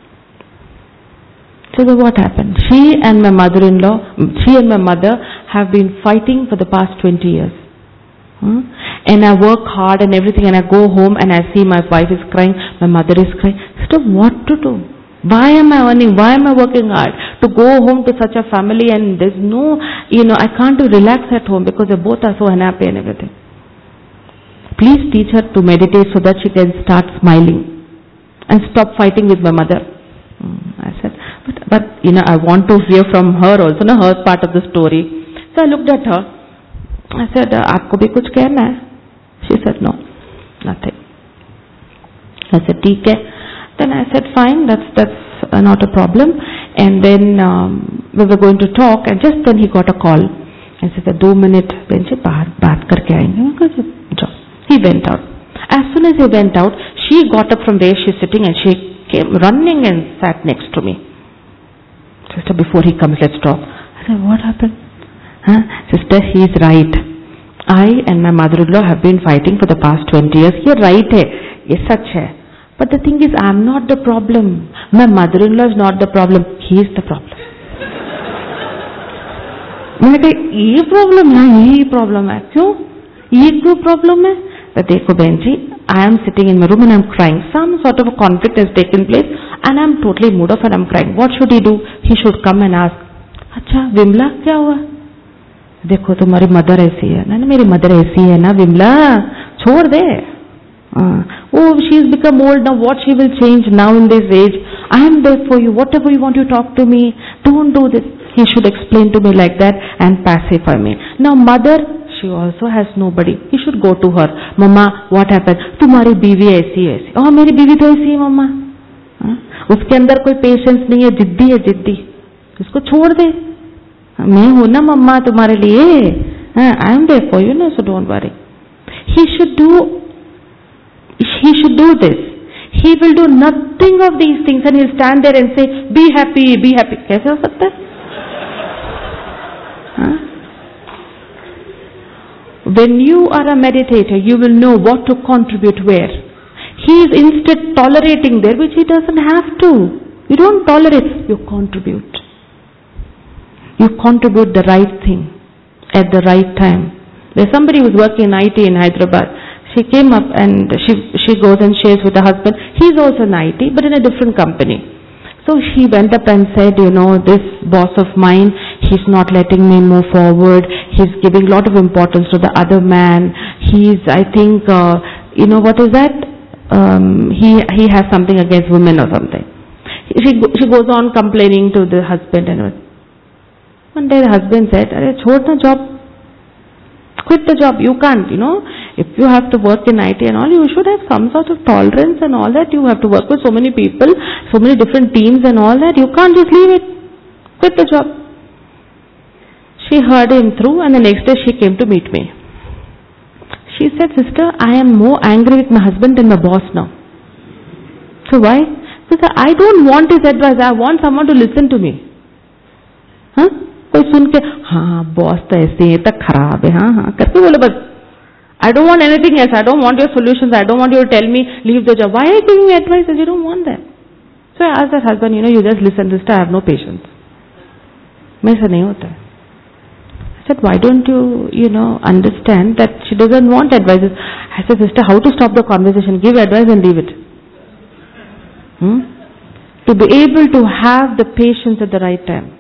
So then what happened? She and my mother-in-law, she and my mother have been fighting for the past twenty years. Hmm? And I work hard and everything, and I go home and I see my wife is crying, my mother is crying. So what to do? Why am I earning? Why am I working hard? To go home to such a family, and there's no, you know, I can't relax at home because they both are so unhappy and everything. Please teach her to meditate so that she can start smiling and stop fighting with my mother. Hmm. I said, but, but, you know, I want to hear from her also, no, her part of the story. So I looked at her. I said, aapko bhi kuch kehna hai? She said, no, nothing. I said, theek hai. Then I said, fine, that's that's uh, not a problem. And then um, we were going to talk, and just then he got a call. I said, two minute, then she bahar baat karke aayenge. He went out. As soon as he went out, she got up from where she's sitting, and she came running and sat next to me. Sister, before he comes, let's talk. I said, what happened? Huh? Sister, he is right. I and my mother-in-law have been fighting for the past twenty years. He is right hai. Ye sach hai. But the thing is, I am not the problem. My mother-in-law is not the problem. He is the problem. मैंने कहा ये problem है, यही problem है. क्यों? ये क्यों problem है? तो देखो बहन जी, I am sitting in my room and I am crying. Some sort of a conflict has taken place and I am totally mood off and I am crying. What should he do? He should come and ask, अच्छा विमला क्या हुआ? देखो तुम्हारी mother ऐसी है ना, मेरी mother ऐसी है ना विमला, छोड़ दे. Oh, she has become old now. What she will change now in this age? I am there for you. Whatever you want, you talk to me. Don't do this. He should explain to me like that and pacify me. Now mother, she also has nobody. He should go to her. Mama, what happened? तुम्हारी बीवी ऐसी ऐसी. Oh, मेरी बीवी तो ऐसी है मम्मा. उसके अंदर कोई पेशेंस नहीं है, जिद्दी है जिद्दी. उसको छोड़ दे. मैं हूं ना मम्मा तुम्हारे लिए. I am there for you, no, so don't worry. He should do. He should do this. He will do nothing of these things and he'll stand there and say, be happy, be happy. कैसे हो सकता है? Huh? When you are a meditator, you will know what to contribute where. He is instead tolerating there, which he doesn't have to. You don't tolerate, you contribute. You contribute the right thing at the right time. There's somebody who's working in I T in Hyderabad. She came up and she she goes and shares with her husband. He's also in I T, but in a different company. So she went up and said, you know, this boss of mine, he's not letting me move forward. He's giving a lot of importance to the other man. He's, I think, uh, you know, what is that? Um, he he has something against women or something. She she goes on complaining to the husband, and one day the husband said, "Arey, chhod na job. Quit the job. You can't, you know. If you have to work in I T and all, you should have some sort of tolerance and all that. You have to work with so many people, so many different teams and all that. You can't just leave it. Quit the job." She heard him through, and the next day she came to meet me. She said, "Sister, I am more angry with my husband than my boss now." So why? Because I don't want his advice. I want someone to listen to me. Huh? कोई सुन के हाँ boss तो ऐसे है तो खराब है, हाँ हाँ करके बोले बस. I don't want anything else. I don't want your solutions. I don't want you to tell me leave the job. Why are you giving me advices? You don't want that. So I asked that husband, you know, you just listen, sister. I have no patience. मैं ऐसा नहीं होता है. I said, why don't you, you know, understand that she doesn't want advices? I said, sister, how to stop the conversation? Give advice and leave it. Hmm? To be able to have the patience at the right time.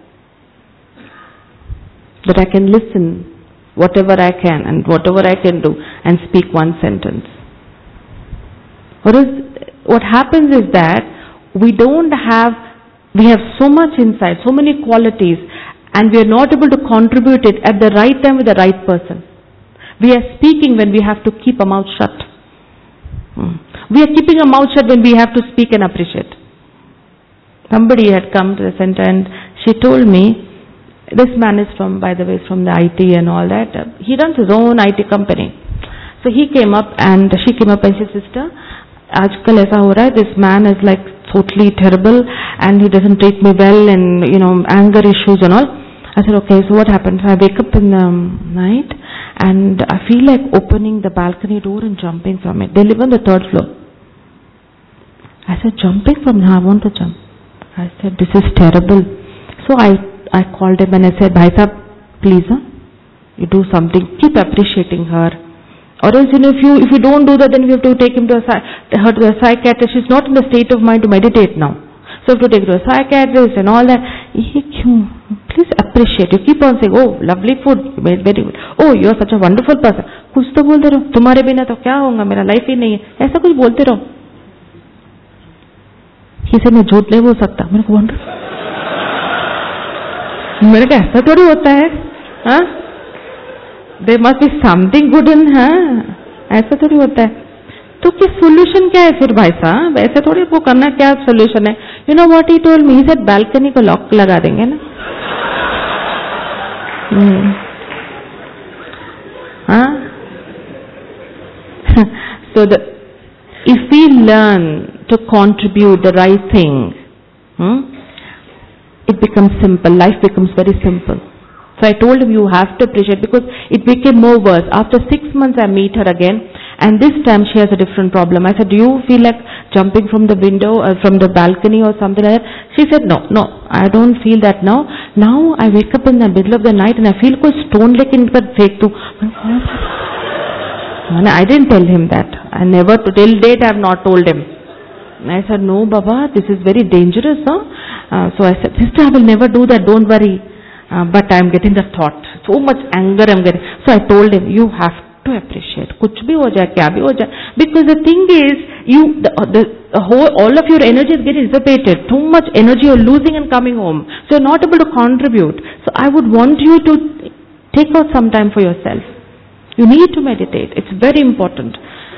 That I can listen whatever I can and whatever I can do and speak one sentence. What is, what happens is that we don't have, we have so much insight, so many qualities, and we are not able to contribute it at the right time with the right person. We are speaking when we have to keep our mouth shut. Hmm. We are keeping our mouth shut when we have to speak and appreciate. Somebody had come to the center and she told me, this man is from, by the way, from the I T and all that. Uh, he runs his own I T company. So he came up and she came up and she said, sister, आजकल ऐसा हो रहा है, this man is like totally terrible and he doesn't treat me well and, you know, anger issues and all. I said, okay, so what happened? So I wake up in the night and I feel like opening the balcony door and jumping from it. They live on the third floor. I said, jumping from here? I want to jump. I said, this is terrible. So I I called him and I said, Bhai Sahab, please, huh? You do something. Keep appreciating her. Or else, you know, if you if you don't do that, then we have to take him to a, her to a psychiatrist. She's not in the state of mind to meditate now. So we have to take her to a psychiatrist and all that. Please appreciate. You keep on saying, oh, lovely food. You made very good. Oh, you're such a wonderful person. कुछ तो बोलते रहो. तुम्हारे बिना तो क्या होगा? मेरा लाइफ ही नहीं है. ऐसा कुछ बोलते रहो. He said, मैं झूठ नहीं बोल सकता. मैंने कहा, wonderful. मेरे को ऐसा थोड़ी होता है, हाँ? There must be something good in, हाँ? ऐसा थोड़ी होता है. तो क्या सोल्यूशन क्या है फिर भाई साहब? ऐसे थोड़ी वो करना, क्या सोल्यूशन है? You know what he told me? He said balcony को लॉक लगा देंगे ना. hmm. हाँ? So the if we learn to contribute the right thing, hmm, it becomes simple. Life becomes very simple. So I told him, you have to appreciate, because it became more worse. After six months I meet her again, and this time she has a different problem. I said, do you feel like jumping from the window or from the balcony or something like that? She said, no, no, I don't feel that now. Now I wake up in the middle of the night and I feel कोई stone like in पर फेंक दूँ. I didn't tell him that. I never, till date I have not told him. I said, no Baba, this is very dangerous. Huh? Uh, so I said, sister, I will never do that, don't worry. Uh, but I am getting the thought. So much anger I am getting. So I told him, you have to appreciate. कुछ भी हो जाए, क्या भी हो जाए. Because the thing is, you, the, the, the whole, all of your energy is getting dissipated. Too much energy you are losing and coming home. So you are not able to contribute. So I would want you to take out some time for yourself. You need to meditate. It's very important.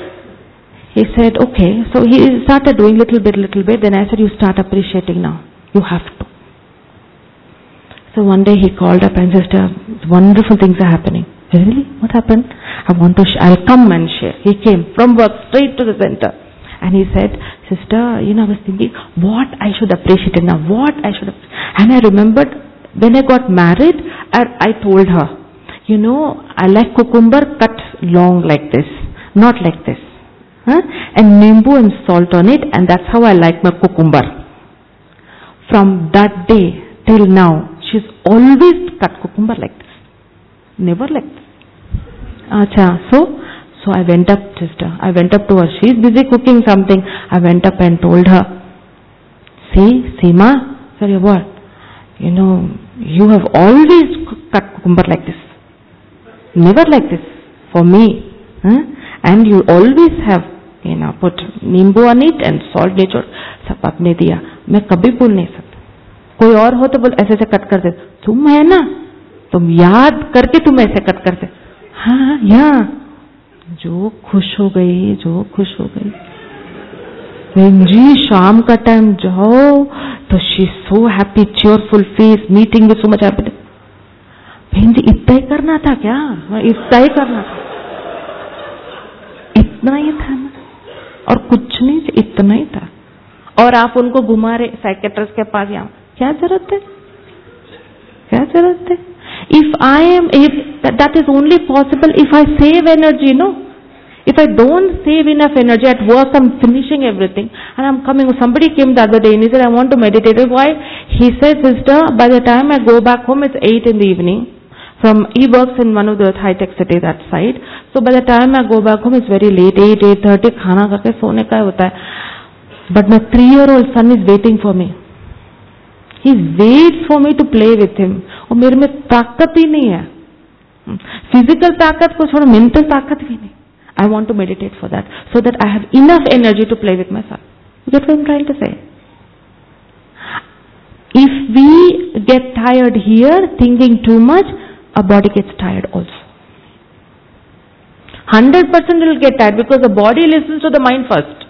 He said, okay. So he started doing little bit, little bit. Then I said, you start appreciating now. You have to. So one day he called up and said, wonderful things are happening. Really? What happened? I want to, sh- I'll come and share. He came from work straight to the center. And he said, sister, you know, I was thinking what I should appreciate now. What I should appreciate. And I remembered when I got married, I, I told her, you know, I like cucumber cut long like this, not like this. Huh? And nimbu and salt on it, and that's how I like my cucumber. From that day till now, she's always cut cucumber like this. Never like this. Acha, so, so I went up, sister. I went up to her. She's busy cooking something. I went up and told her, see, Seema, sorry, what? You know, you have always cut cucumber like this. Never like this for me. Huh? And you always have, you know, put nimbu on it and salt nature. सब आपने दिया. मैं कभी भूल नहीं सकता. कोई और हो तो बोल ऐसे ऐसे कट कर दे. तुम है ना, तुम याद करके तुम ऐसे कट कर दे. हाँ, यहाँ जो खुश हो गई, जो खुश हो गई. जी शाम का टाइम जाओ तो she so happy, cheerful face, meeting with so much happiness. बहन जी इतना ही करना था क्या? इतना ही करना था. इतना ही था ना, और कुछ नहीं, इतना ही था. और आप उनको घुमा रहे साइकेट्रिस्ट के पास, यहाँ क्या जरूरत है? क्या जरूरत है? If I am, if that, that is only possible if I save energy, no? If I don't save enough energy at work, I'm finishing everything and I'm coming. Somebody came the other day and he said, I want to meditate. Why? He said, sister, by the time I go back home, it's eight in the evening. From, he works in one of the high-tech city that side. So by the time I go back home, it's very late, eight, eight thirty, खाना करके सोने का होता है. But my three-year-old son is waiting for me. He waits for me to play with him. और मेरे में ताकत ही नहीं है. Physical ताकत को छोड़ो, mental ताकत भी नहीं. I want to meditate for that, so that I have enough energy to play with my son. You get what I'm trying to say? If we get tired here, thinking too much, our body gets tired also. one hundred percent will get tired because the body listens to the mind first.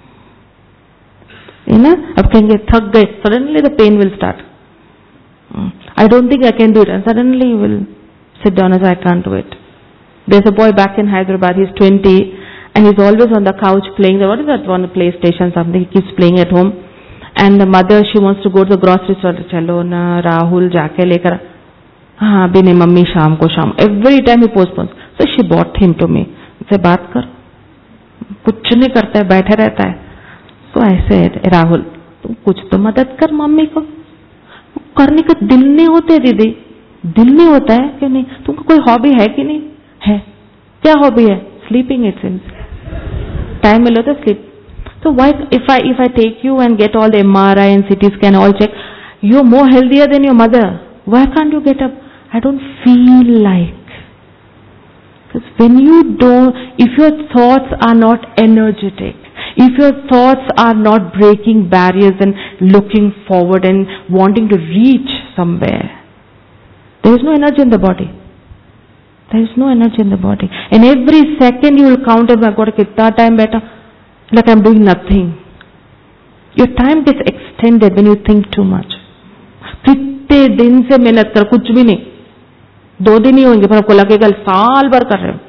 You know, अब कहेंगे थक गए, suddenly the pain will start. I don't think I can do it, and suddenly you will sit down as I can't do it. There's a boy back in Hyderabad, he's twenty, and he's always on the couch playing, the, what is that one, PlayStation, something, he keeps playing at home. And the mother, she wants to go to the grocery store, chalo na, Rahul, jaake lekar. हाँ अभी नहीं mummy शाम को शाम. Every time he postpones. So she brought him to me. से बात कर, कुछ नहीं करता है, बैठे रहता है. So I said, राहुल तुम कुछ तो मदद कर मम्मी को. करने का दिल नहीं होते दीदी, दिल नहीं होता है क्यों नहीं? तुमको कोई हॉबी है कि नहीं? है. क्या हॉबी है? Sleeping it seems. Time मिलो तो sleep. So why if I if I take you and get all the M R I and C T scan all check, you're more healthier than your mother. Why can't you get up? I don't feel like. Because when you don't, if your thoughts are not energetic, if your thoughts are not breaking barriers and looking forward and wanting to reach somewhere, there is no energy in the body. There is no energy in the body. And every second you will count, I've got kitna time beta, like I'm doing nothing. Your time gets extended when you think too much. कितने दिन से मेहनत कर, कुछ भी नहीं, दो दिन ही होंगे पर आपको लगेगा साल भर कर रहे हो.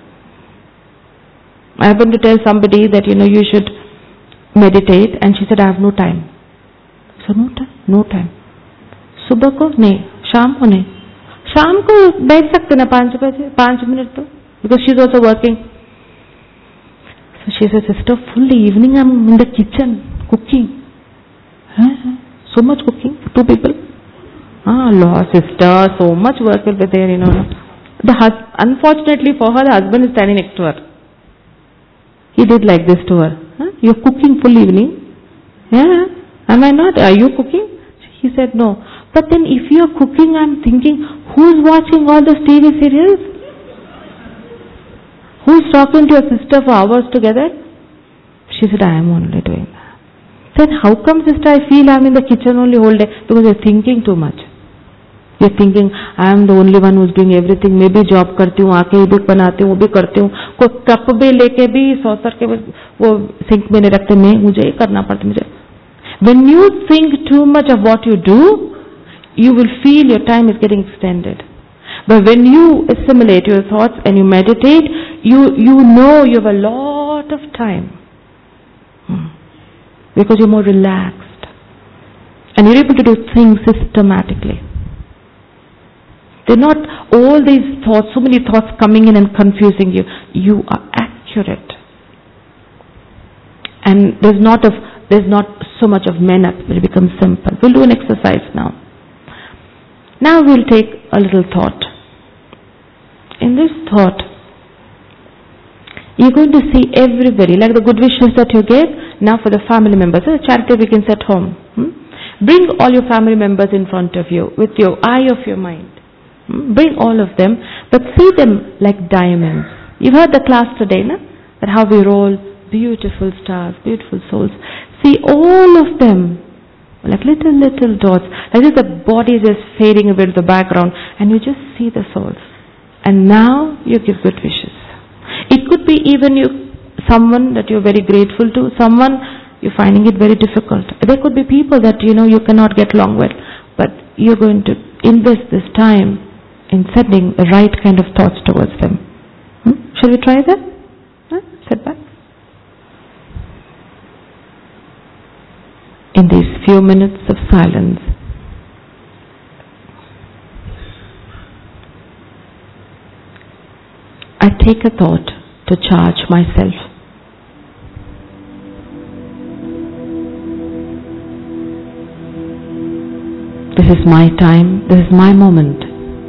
I happened to tell somebody that you know you should meditate, and she said I have no time. So no time, no time. सुबह को नहीं, शाम को नहीं. शाम को बैठ सकते ना पाँच बजे, पाँच मिनट तो, because she is also working. So she said, sister, full evening I'm in the kitchen cooking. Huh? So much cooking for two people. Ah, Lord, sister, so much work will be there, you know. The hus- unfortunately for her, the husband is standing next to her. He did like this to her. Huh? You're cooking full evening. Yeah. Am I not? Are you cooking? He said no. But then if you're cooking, I'm thinking, who's watching all those T V serials? Who's talking to your sister for hours together? She said, I am only doing that. Then how come, sister, I feel I'm in the kitchen only whole day? Because you're thinking too much. You're thinking, I am the only one who's doing everything. मैं भी job करती हूँ, आके भी बनाती हूँ, वो भी करती हूँ, कोई कप भी लेके भी सॉसर के वो सिंक में नहीं रखते, मैं मुझे ये करना पड़ता मुझे. When you think too much of what you do, you will feel your time is getting extended. But when you assimilate your thoughts and you meditate, you you know you have a lot of time. Hmm. Because you're more relaxed. And you're able to do things systematically. They're not all these thoughts, so many thoughts coming in and confusing you. You are accurate. And there's not of there's not so much of men up, it becomes simple. We'll do an exercise now. Now we'll take a little thought. In this thought, you're going to see everybody, like the good wishes that you gave, now for the family members. It's a charity begins at home. Hmm? Bring all your family members in front of you with your eye of your mind. Hmm? Bring all of them, but see them like diamonds. You've heard the class today, no? That how we roll beautiful stars, beautiful souls. See all of them like little, little dots. Like this, the body is just fading away to the background, and you just see the souls. And now you give good wishes. It could be even you, someone that you're very grateful to, someone you're finding it very difficult. There could be people that you know you cannot get along with, but you're going to invest this time in sending the right kind of thoughts towards them. Hmm? Shall we try that? Huh? Sit back. In these few minutes of silence, I take a thought to charge myself. This is my time, this is my moment.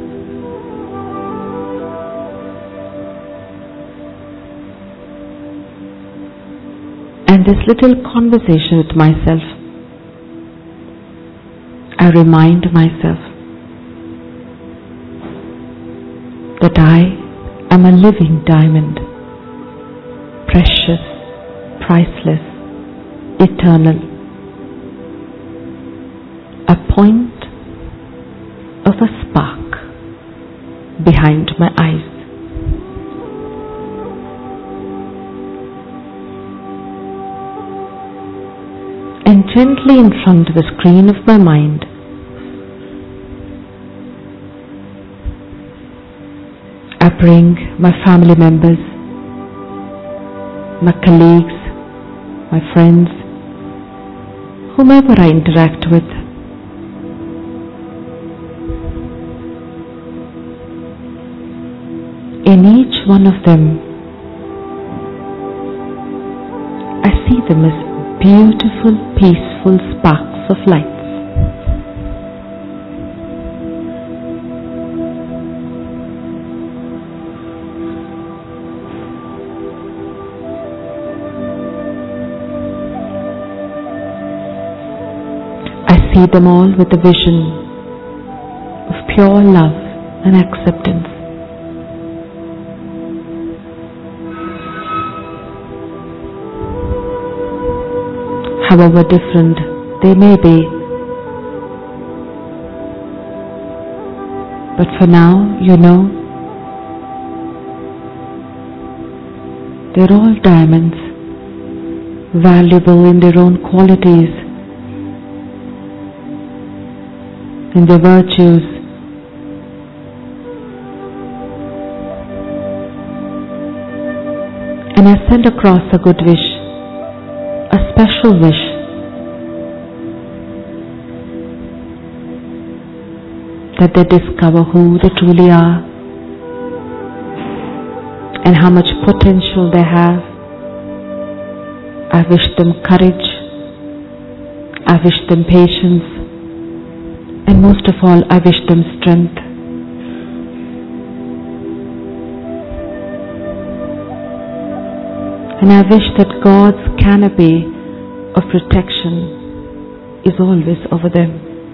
And this little conversation with myself, I remind myself that I am a living diamond, precious, priceless, eternal, a point of a spark behind my eyes. And gently in front of the screen of my mind, I bring my family members, my colleagues, my friends, whomever I interact with. In each one of them, I see them as beautiful, peaceful sparks of light. I see them all with a vision of pure love and acceptance. However different they may be. But for now, you know, they're all diamonds, valuable in their own qualities, in their virtues. And I send across a good wish, a special wish, that they discover who they truly are and how much potential they have. I wish them courage, I wish them patience, and most of all, I wish them strength. And I wish that God's canopy of protection is always over them.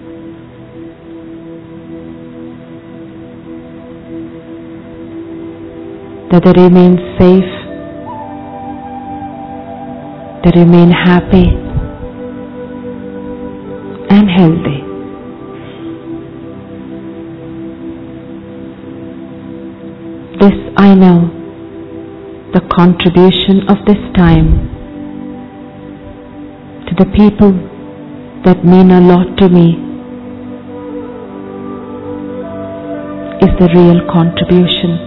That they remain safe, they remain happy and healthy. This I know, the contribution of this time to the people that mean a lot to me is the real contribution.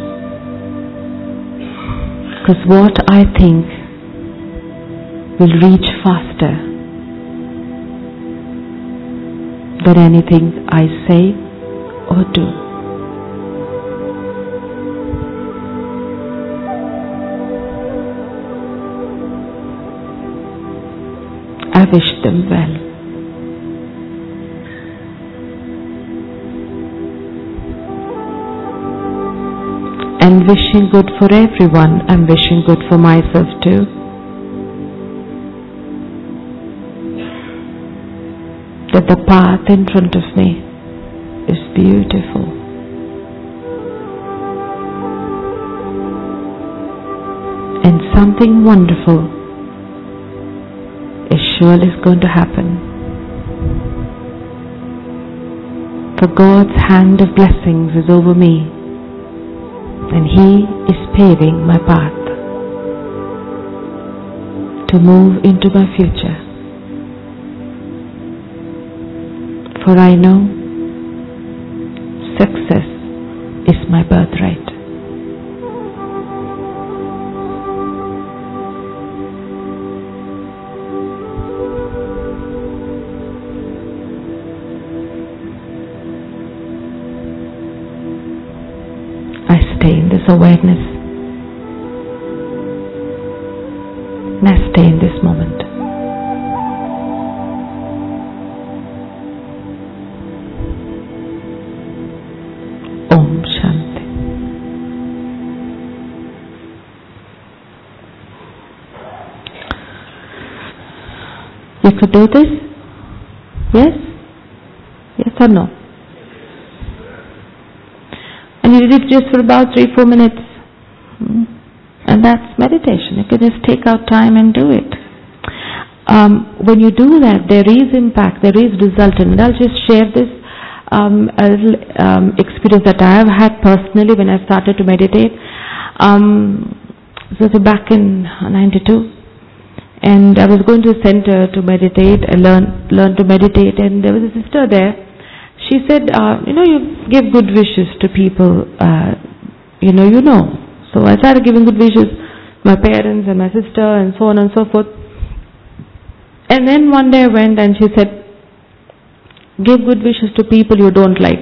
Because what I think will reach faster than anything I say or do. I wish them well. And wishing good for everyone, I'm wishing good for myself too. That the path in front of me is beautiful. And something wonderful is surely going to happen. For God's hand of blessings is over me, and He is paving my path to move into my future. For I know success is my birthright. I stay in this awareness Now stay in this moment. Om Shanti. You could do this? Yes? Yes or no? And you did it just for about three, four minutes. And that's meditation. You can just take out time and do it. Um, when you do that, there is impact, there is result. And I'll just share this um, a little, um, experience that I have had personally when I started to meditate. Um, so it was back in ninety-two. And I was going to a center to meditate, and learn, learn to meditate. And there was a sister there. She said, uh, you know, you give good wishes to people, uh, you know, you know. So I started giving good wishes, my parents and my sister and so on and so forth. And then one day I went and she said, give good wishes to people you don't like.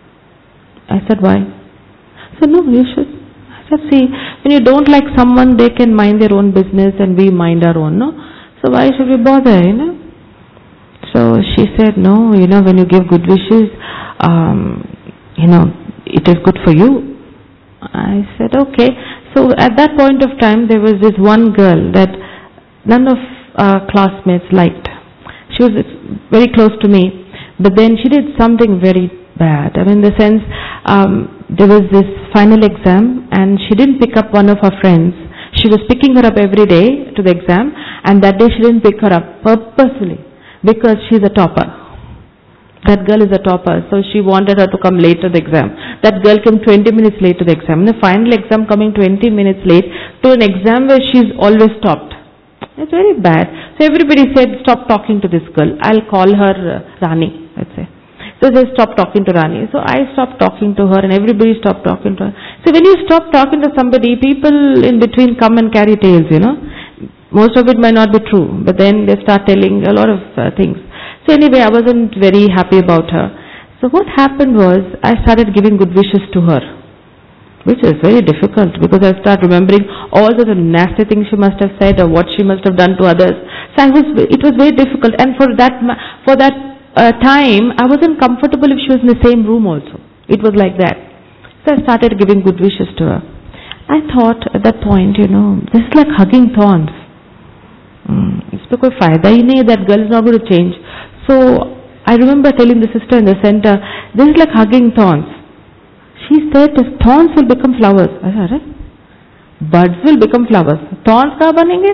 I said, why? I said, no, you should. I said, see, when you don't like someone, they can mind their own business and we mind our own, no? So why should we bother, you know? So she said, no, you know, when you give good wishes, um, you know, it is good for you. I said, okay. So at that point of time, there was this one girl that none of our classmates liked. She was very close to me, but then she did something very bad. I mean, in the sense, um, there was this final exam and she didn't pick up one of her friends. She was picking her up every day to the exam, and that day she didn't pick her up purposely because she's a topper. That girl is a topper, so she wanted her to come late to the exam. That girl came twenty minutes late to the exam. In the final exam, coming twenty minutes late to an exam where she's always stopped. It's very bad. So everybody said, stop talking to this girl. I'll call her uh, Rani, let's say. So they stopped talking to Rani. So I stopped talking to her and everybody stopped talking to her. So when you stop talking to somebody, people in between come and carry tales, you know. Most of it might not be true, but then they start telling a lot of uh, things. So anyway, I wasn't very happy about her. So what happened was, I started giving good wishes to her, which was very difficult because I started remembering all the nasty things she must have said or what she must have done to others. So I was, it was very difficult. And for that, for that uh, time, I wasn't comfortable if she was in the same room also. It was like that. So I started giving good wishes to her. I thought at that point, you know, this is like hugging thorns. Mm, इसमें कोई फायदा ही नहीं, that girl is not going to change. So I remember telling the sister in the center, this is like hugging thorns. She said, thorns will become flowers. I said, right? Buds will become flowers. Thorns kahan banenge?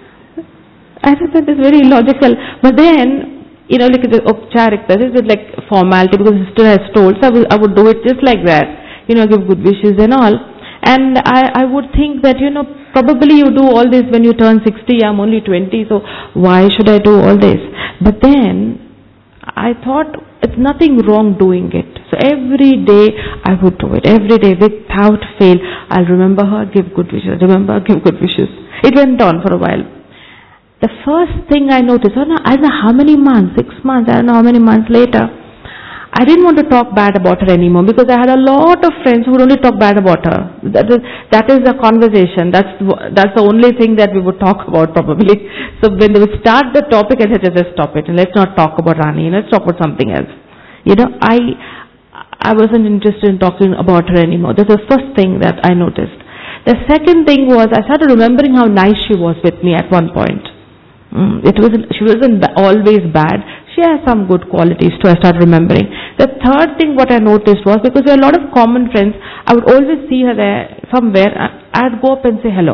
I said, that is very illogical. But then, you know, like the upcharikta, this is like formality because the sister has told, so I would, I would do it just like that. You know, give good wishes and all. And I, I would think that, you know, probably you do all this when you turn sixty, I'm only twenty, so why should I do all this? But then, I thought, it's nothing wrong doing it. So every day, I would do it. Every day, without fail, I'll remember her, give good wishes, remember, give good wishes. It went on for a while. The first thing I noticed, I don't know how many months, six months, I don't know how many months later, I didn't want to talk bad about her anymore because I had a lot of friends who would only talk bad about her. That is, that is the conversation. That's that's the only thing that we would talk about probably. So when they would start the topic, I said, just stop it and let's not talk about Rani. Let's talk about something else. You know, I I wasn't interested in talking about her anymore. That's the first thing that I noticed. The second thing was I started remembering how nice she was with me at one point. Mm, it wasn't, she wasn't always bad. She has some good qualities too, I started remembering. The third thing what I noticed was, because we had a lot of common friends, I would always see her there somewhere, I'd go up and say hello.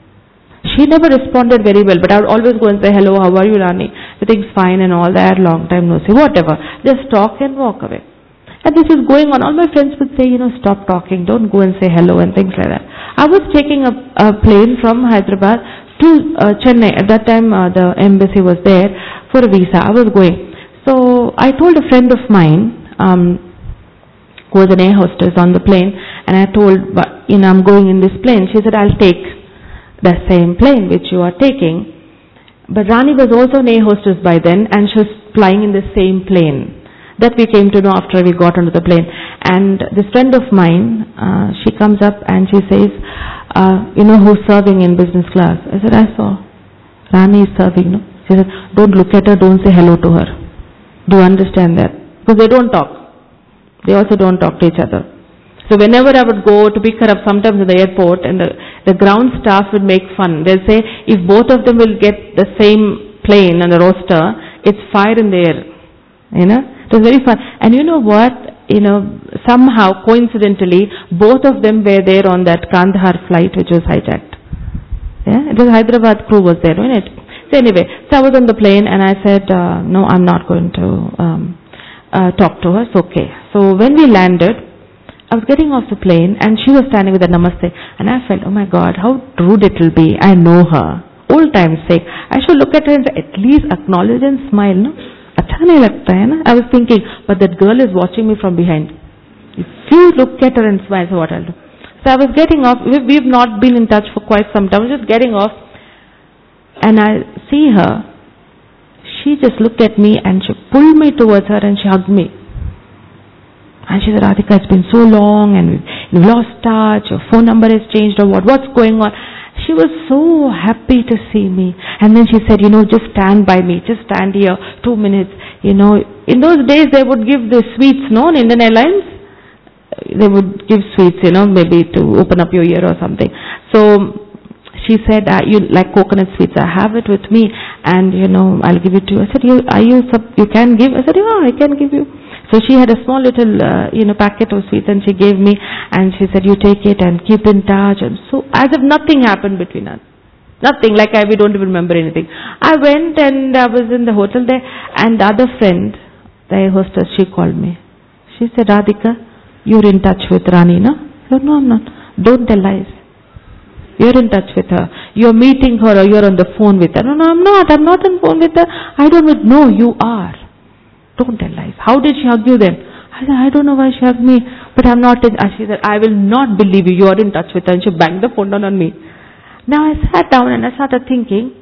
She never responded very well, but I would always go and say, hello, how are you, Rani? Everything's fine and all that, long time no see, whatever. Just talk and walk away. And this is going on. All my friends would say, you know, stop talking, don't go and say hello and things like that. I was taking a, a plane from Hyderabad to uh, Chennai. At that time, uh, the embassy was there for a visa. I was going. So I told a friend of mine, um, who was an air hostess on the plane, and I told, you know, I'm going in this plane. She said, I'll take the same plane which you are taking. But Rani was also an air hostess by then, and she was flying in the same plane. That we came to know after we got onto the plane. And this friend of mine, uh, she comes up and she says, uh, you know who's serving in business class? I said, I saw. Rani is serving, no? She said, don't look at her, don't say hello to her. Do you understand that? Because they don't talk. They also don't talk to each other. So whenever I would go to pick her up, sometimes in the airport, and the, the ground staff would make fun. They'll say, if both of them will get the same plane and the roster, it's fire in the air. You know? It was very fun. And you know what? You know, somehow, coincidentally, both of them were there on that Kandahar flight which was hijacked. Yeah? It was Hyderabad crew was there, wasn't it? So anyway, so I was on the plane and I said, uh, no, I'm not going to um, uh, talk to her. It's okay. So when we landed, I was getting off the plane and she was standing with a namaste. And I felt, oh my God, how rude it will be. I know her. Old time's sake. I should look at her and say, at least acknowledge and smile, no? Acha nahi lagta hai, na? I was thinking, but that girl is watching me from behind. If you look at her and smile, so what I'll do? So I was getting off. We've not been in touch for quite some time. I was just getting off. And I see her. She just looked at me and she pulled me towards her and she hugged me. And she said, Radhika, it's been so long and we've, we've lost touch, your phone number has changed or what, what's going on? She was so happy to see me. And then she said, you know, just stand by me, just stand here, two minutes. You know, in those days they would give the sweets, no, in Indian Airlines. They would give sweets, you know, maybe to open up your ear or something. So she said, uh, you like coconut sweets, I have it with me and, you know, I'll give it to you. I said, you, are you, you can give? I said, yeah, I can give you. So she had a small little, uh, you know, packet of sweets and she gave me and she said, you take it and keep in touch. And so as if nothing happened between us. Nothing, like I, we don't even remember anything. I went and I was in the hotel there and the other friend, the hostess, she called me. She said, Radhika, you're in touch with Rani, no? I said, no, I'm not. Don't tell lies. You're in touch with her. You're meeting her or you're on the phone with her. No, no, I'm not. I'm not on the phone with her. I don't know. No, you are. Don't tell lies. How did she hug you then? I said, I don't know why she hugged me, but I'm not in. She said, I will not believe you. You are in touch with her. And she banged the phone down on me. Now I sat down and I started thinking,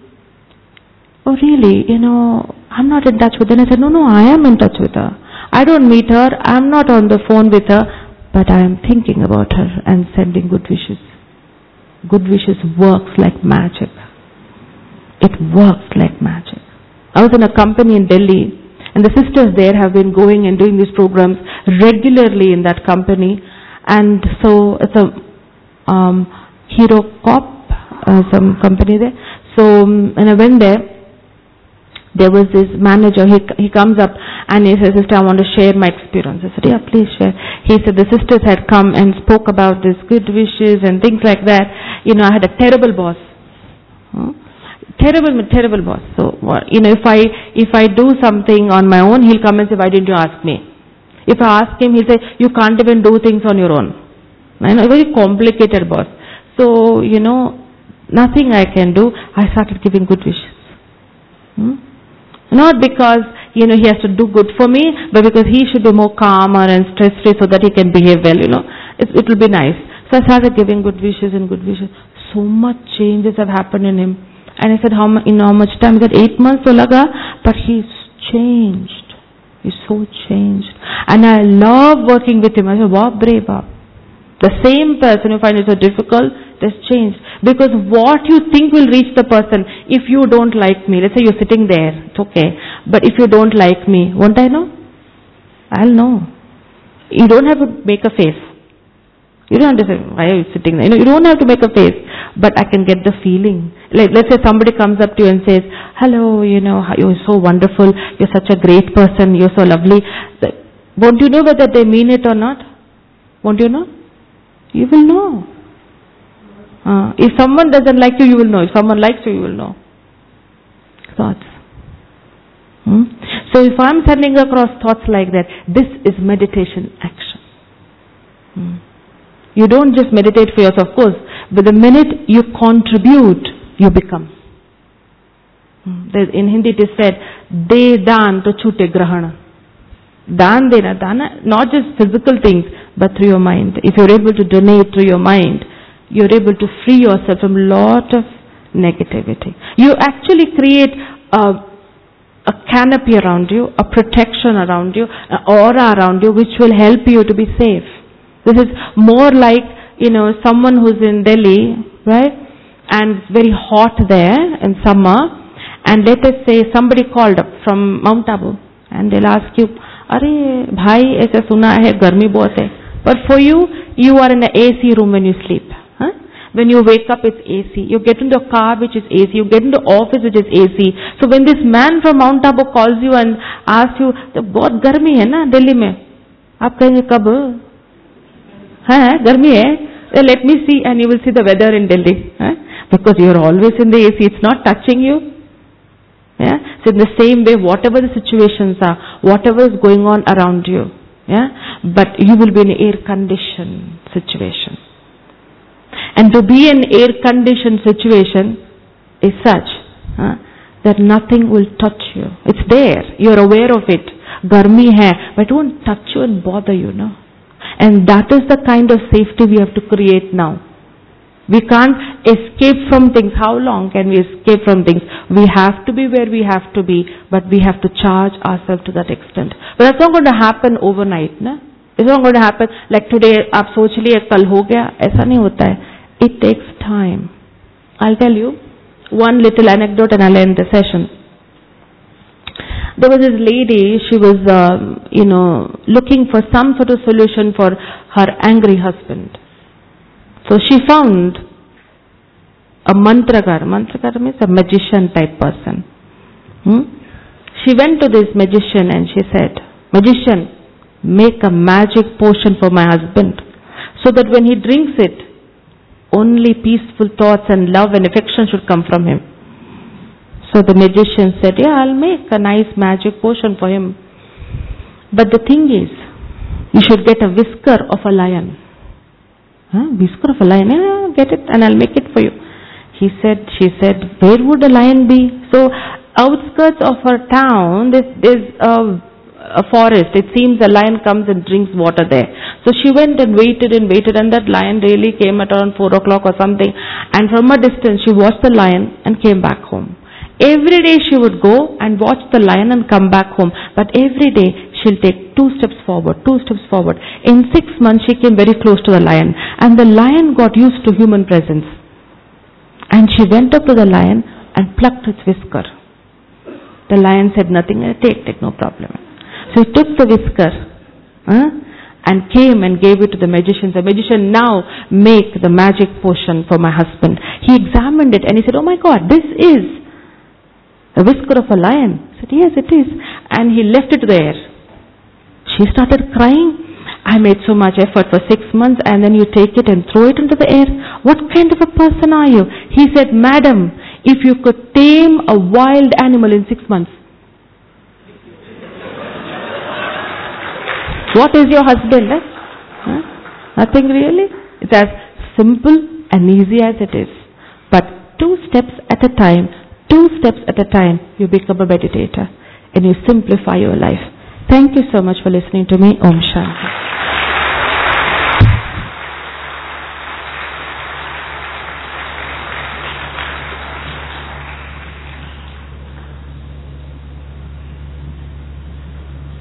oh really, you know, I'm not in touch with her. And I said, no, no, I am in touch with her. I don't meet her. I'm not on the phone with her, but I am thinking about her and sending good wishes. Good wishes works like magic. It works like magic. I was in a company in Delhi. And the sisters there have been going and doing these programs regularly in that company. And so it's a um, Hero Corp, uh, some company there. So um, when I went there, there was this manager. He he comes up and he says, sister, I want to share my experience. I said, yeah, please share. He said the sisters had come and spoke about this good wishes and things like that. You know, I had a terrible boss. Huh? Terrible, terrible boss. So, you know, if I if I do something on my own, he'll come and say, why didn't you ask me? If I ask him, he'll say, you can't even do things on your own. I know, a very complicated boss. So, you know, nothing I can do. I started giving good wishes. Hmm? Not because, you know, he has to do good for me, but because he should be more calmer and stress-free so that he can behave well, you know. It, it will be nice. So I started giving good wishes and good wishes. So much changes have happened in him. And I said, how much, in how much time? He said, eight months so laga, but he's changed. He's so changed. And I love working with him. I said, wow, brave. The same person you find it so difficult, that's changed. Because what you think will reach the person, if you don't like me, let's say you're sitting there, it's okay. But if you don't like me, won't I know? I'll know. You don't have to make a face. You don't have to say, why are you sitting there? You know, you don't have to make a face, but I can get the feeling. Like, let's say somebody comes up to you and says, hello, you know, you're so wonderful, you're such a great person, you're so lovely. Won't you know whether they mean it or not? Won't you know? You will know. Uh, if someone doesn't like you, you will know. If someone likes you, you will know. Thoughts. Hmm? So if I'm sending across thoughts like that, this is meditation action. Hmm. You don't just meditate for yourself, of course, but the minute you contribute, you become. Hmm. In Hindi it is said, De dan to chute grahana. Dan dena, dana, not just physical things, but through your mind. If you're able to donate through your mind, you're able to free yourself from a lot of negativity. You actually create a, a canopy around you, a protection around you, an aura around you, which will help you to be safe. This is more like, you know, someone who's in Delhi, right? and it's very hot there in summer, and let us say somebody called up from Mount Abu, and they'll ask you, "Arey, bhai, aisa suna hai, garmi bahut hai." But for you, you are in an A C room when you sleep. Huh? When you wake up, it's A C. You get into a car which is A C. You get into office which is A C. So when this man from Mount Abu calls you and asks you, "बहुत गर्मी है ना दिल्ली में?" आप कहेंगे कब? हाँ गर्मी है. Let me see, and you will see the weather in Delhi, huh? Because you are always in the A C. It's not touching you. Yeah. So in the same way, whatever the situations are, whatever is going on around you, yeah, but you will be in an air-conditioned situation. And to be in air-conditioned situation is such huh, that nothing will touch you. It's there. You are aware of it. Garmi hai, but it won't touch you and bother you, no? And that is the kind of safety we have to create now. We can't escape from things. How long can we escape from things? We have to be where we have to be, but we have to charge ourselves to that extent. But that's not going to happen overnight, no? It's not going to happen like today, आप सोच लिए कल हो गया, ऐसा नहीं होता है. It takes time. I'll tell you one little anecdote and I'll end the session. There was this lady, she was, uh, you know, looking for some sort of solution for her angry husband. So she found a mantrakar. Mantrakar means a magician type person. Hmm? She went to this magician and she said, "Magician, make a magic potion for my husband so that when he drinks it, only peaceful thoughts and love and affection should come from him." So the magician said, "Yeah, I'll make a nice magic potion for him. But the thing is, you should get a whisker of a lion." Huh? Whisker of a lion? Yeah, get it and I'll make it for you. He said, she said, "Where would a lion be?" So outskirts of her town, there's, there's a, a forest. It seems a lion comes and drinks water there. So she went and waited and waited, and that lion really came at around four o'clock or something. And from a distance, she watched the lion and came back home. Every day she would go and watch the lion and come back home. But every day she'll take two steps forward, two steps forward. In six months she came very close to the lion. And the lion got used to human presence. And she went up to the lion and plucked its whisker. The lion said nothing. Take, take, no problem. So he took the whisker huh, and came and gave it to the magician. The magician, "Now make the magic potion for my husband." He examined it and he said, "Oh my God, this is a whisker of a lion." He said, "Yes, it is." And he left it there. She started crying. "I made so much effort for six months and then you take it and throw it into the air. What kind of a person are you?" He said, "Madam, if you could tame a wild animal in six months, what is your husband?" Eh? Huh? Nothing really. It's as simple and easy as it is. But two steps at a time, two steps at a time, you become a meditator and you simplify your life. Thank you so much for listening to me. Om Shanti.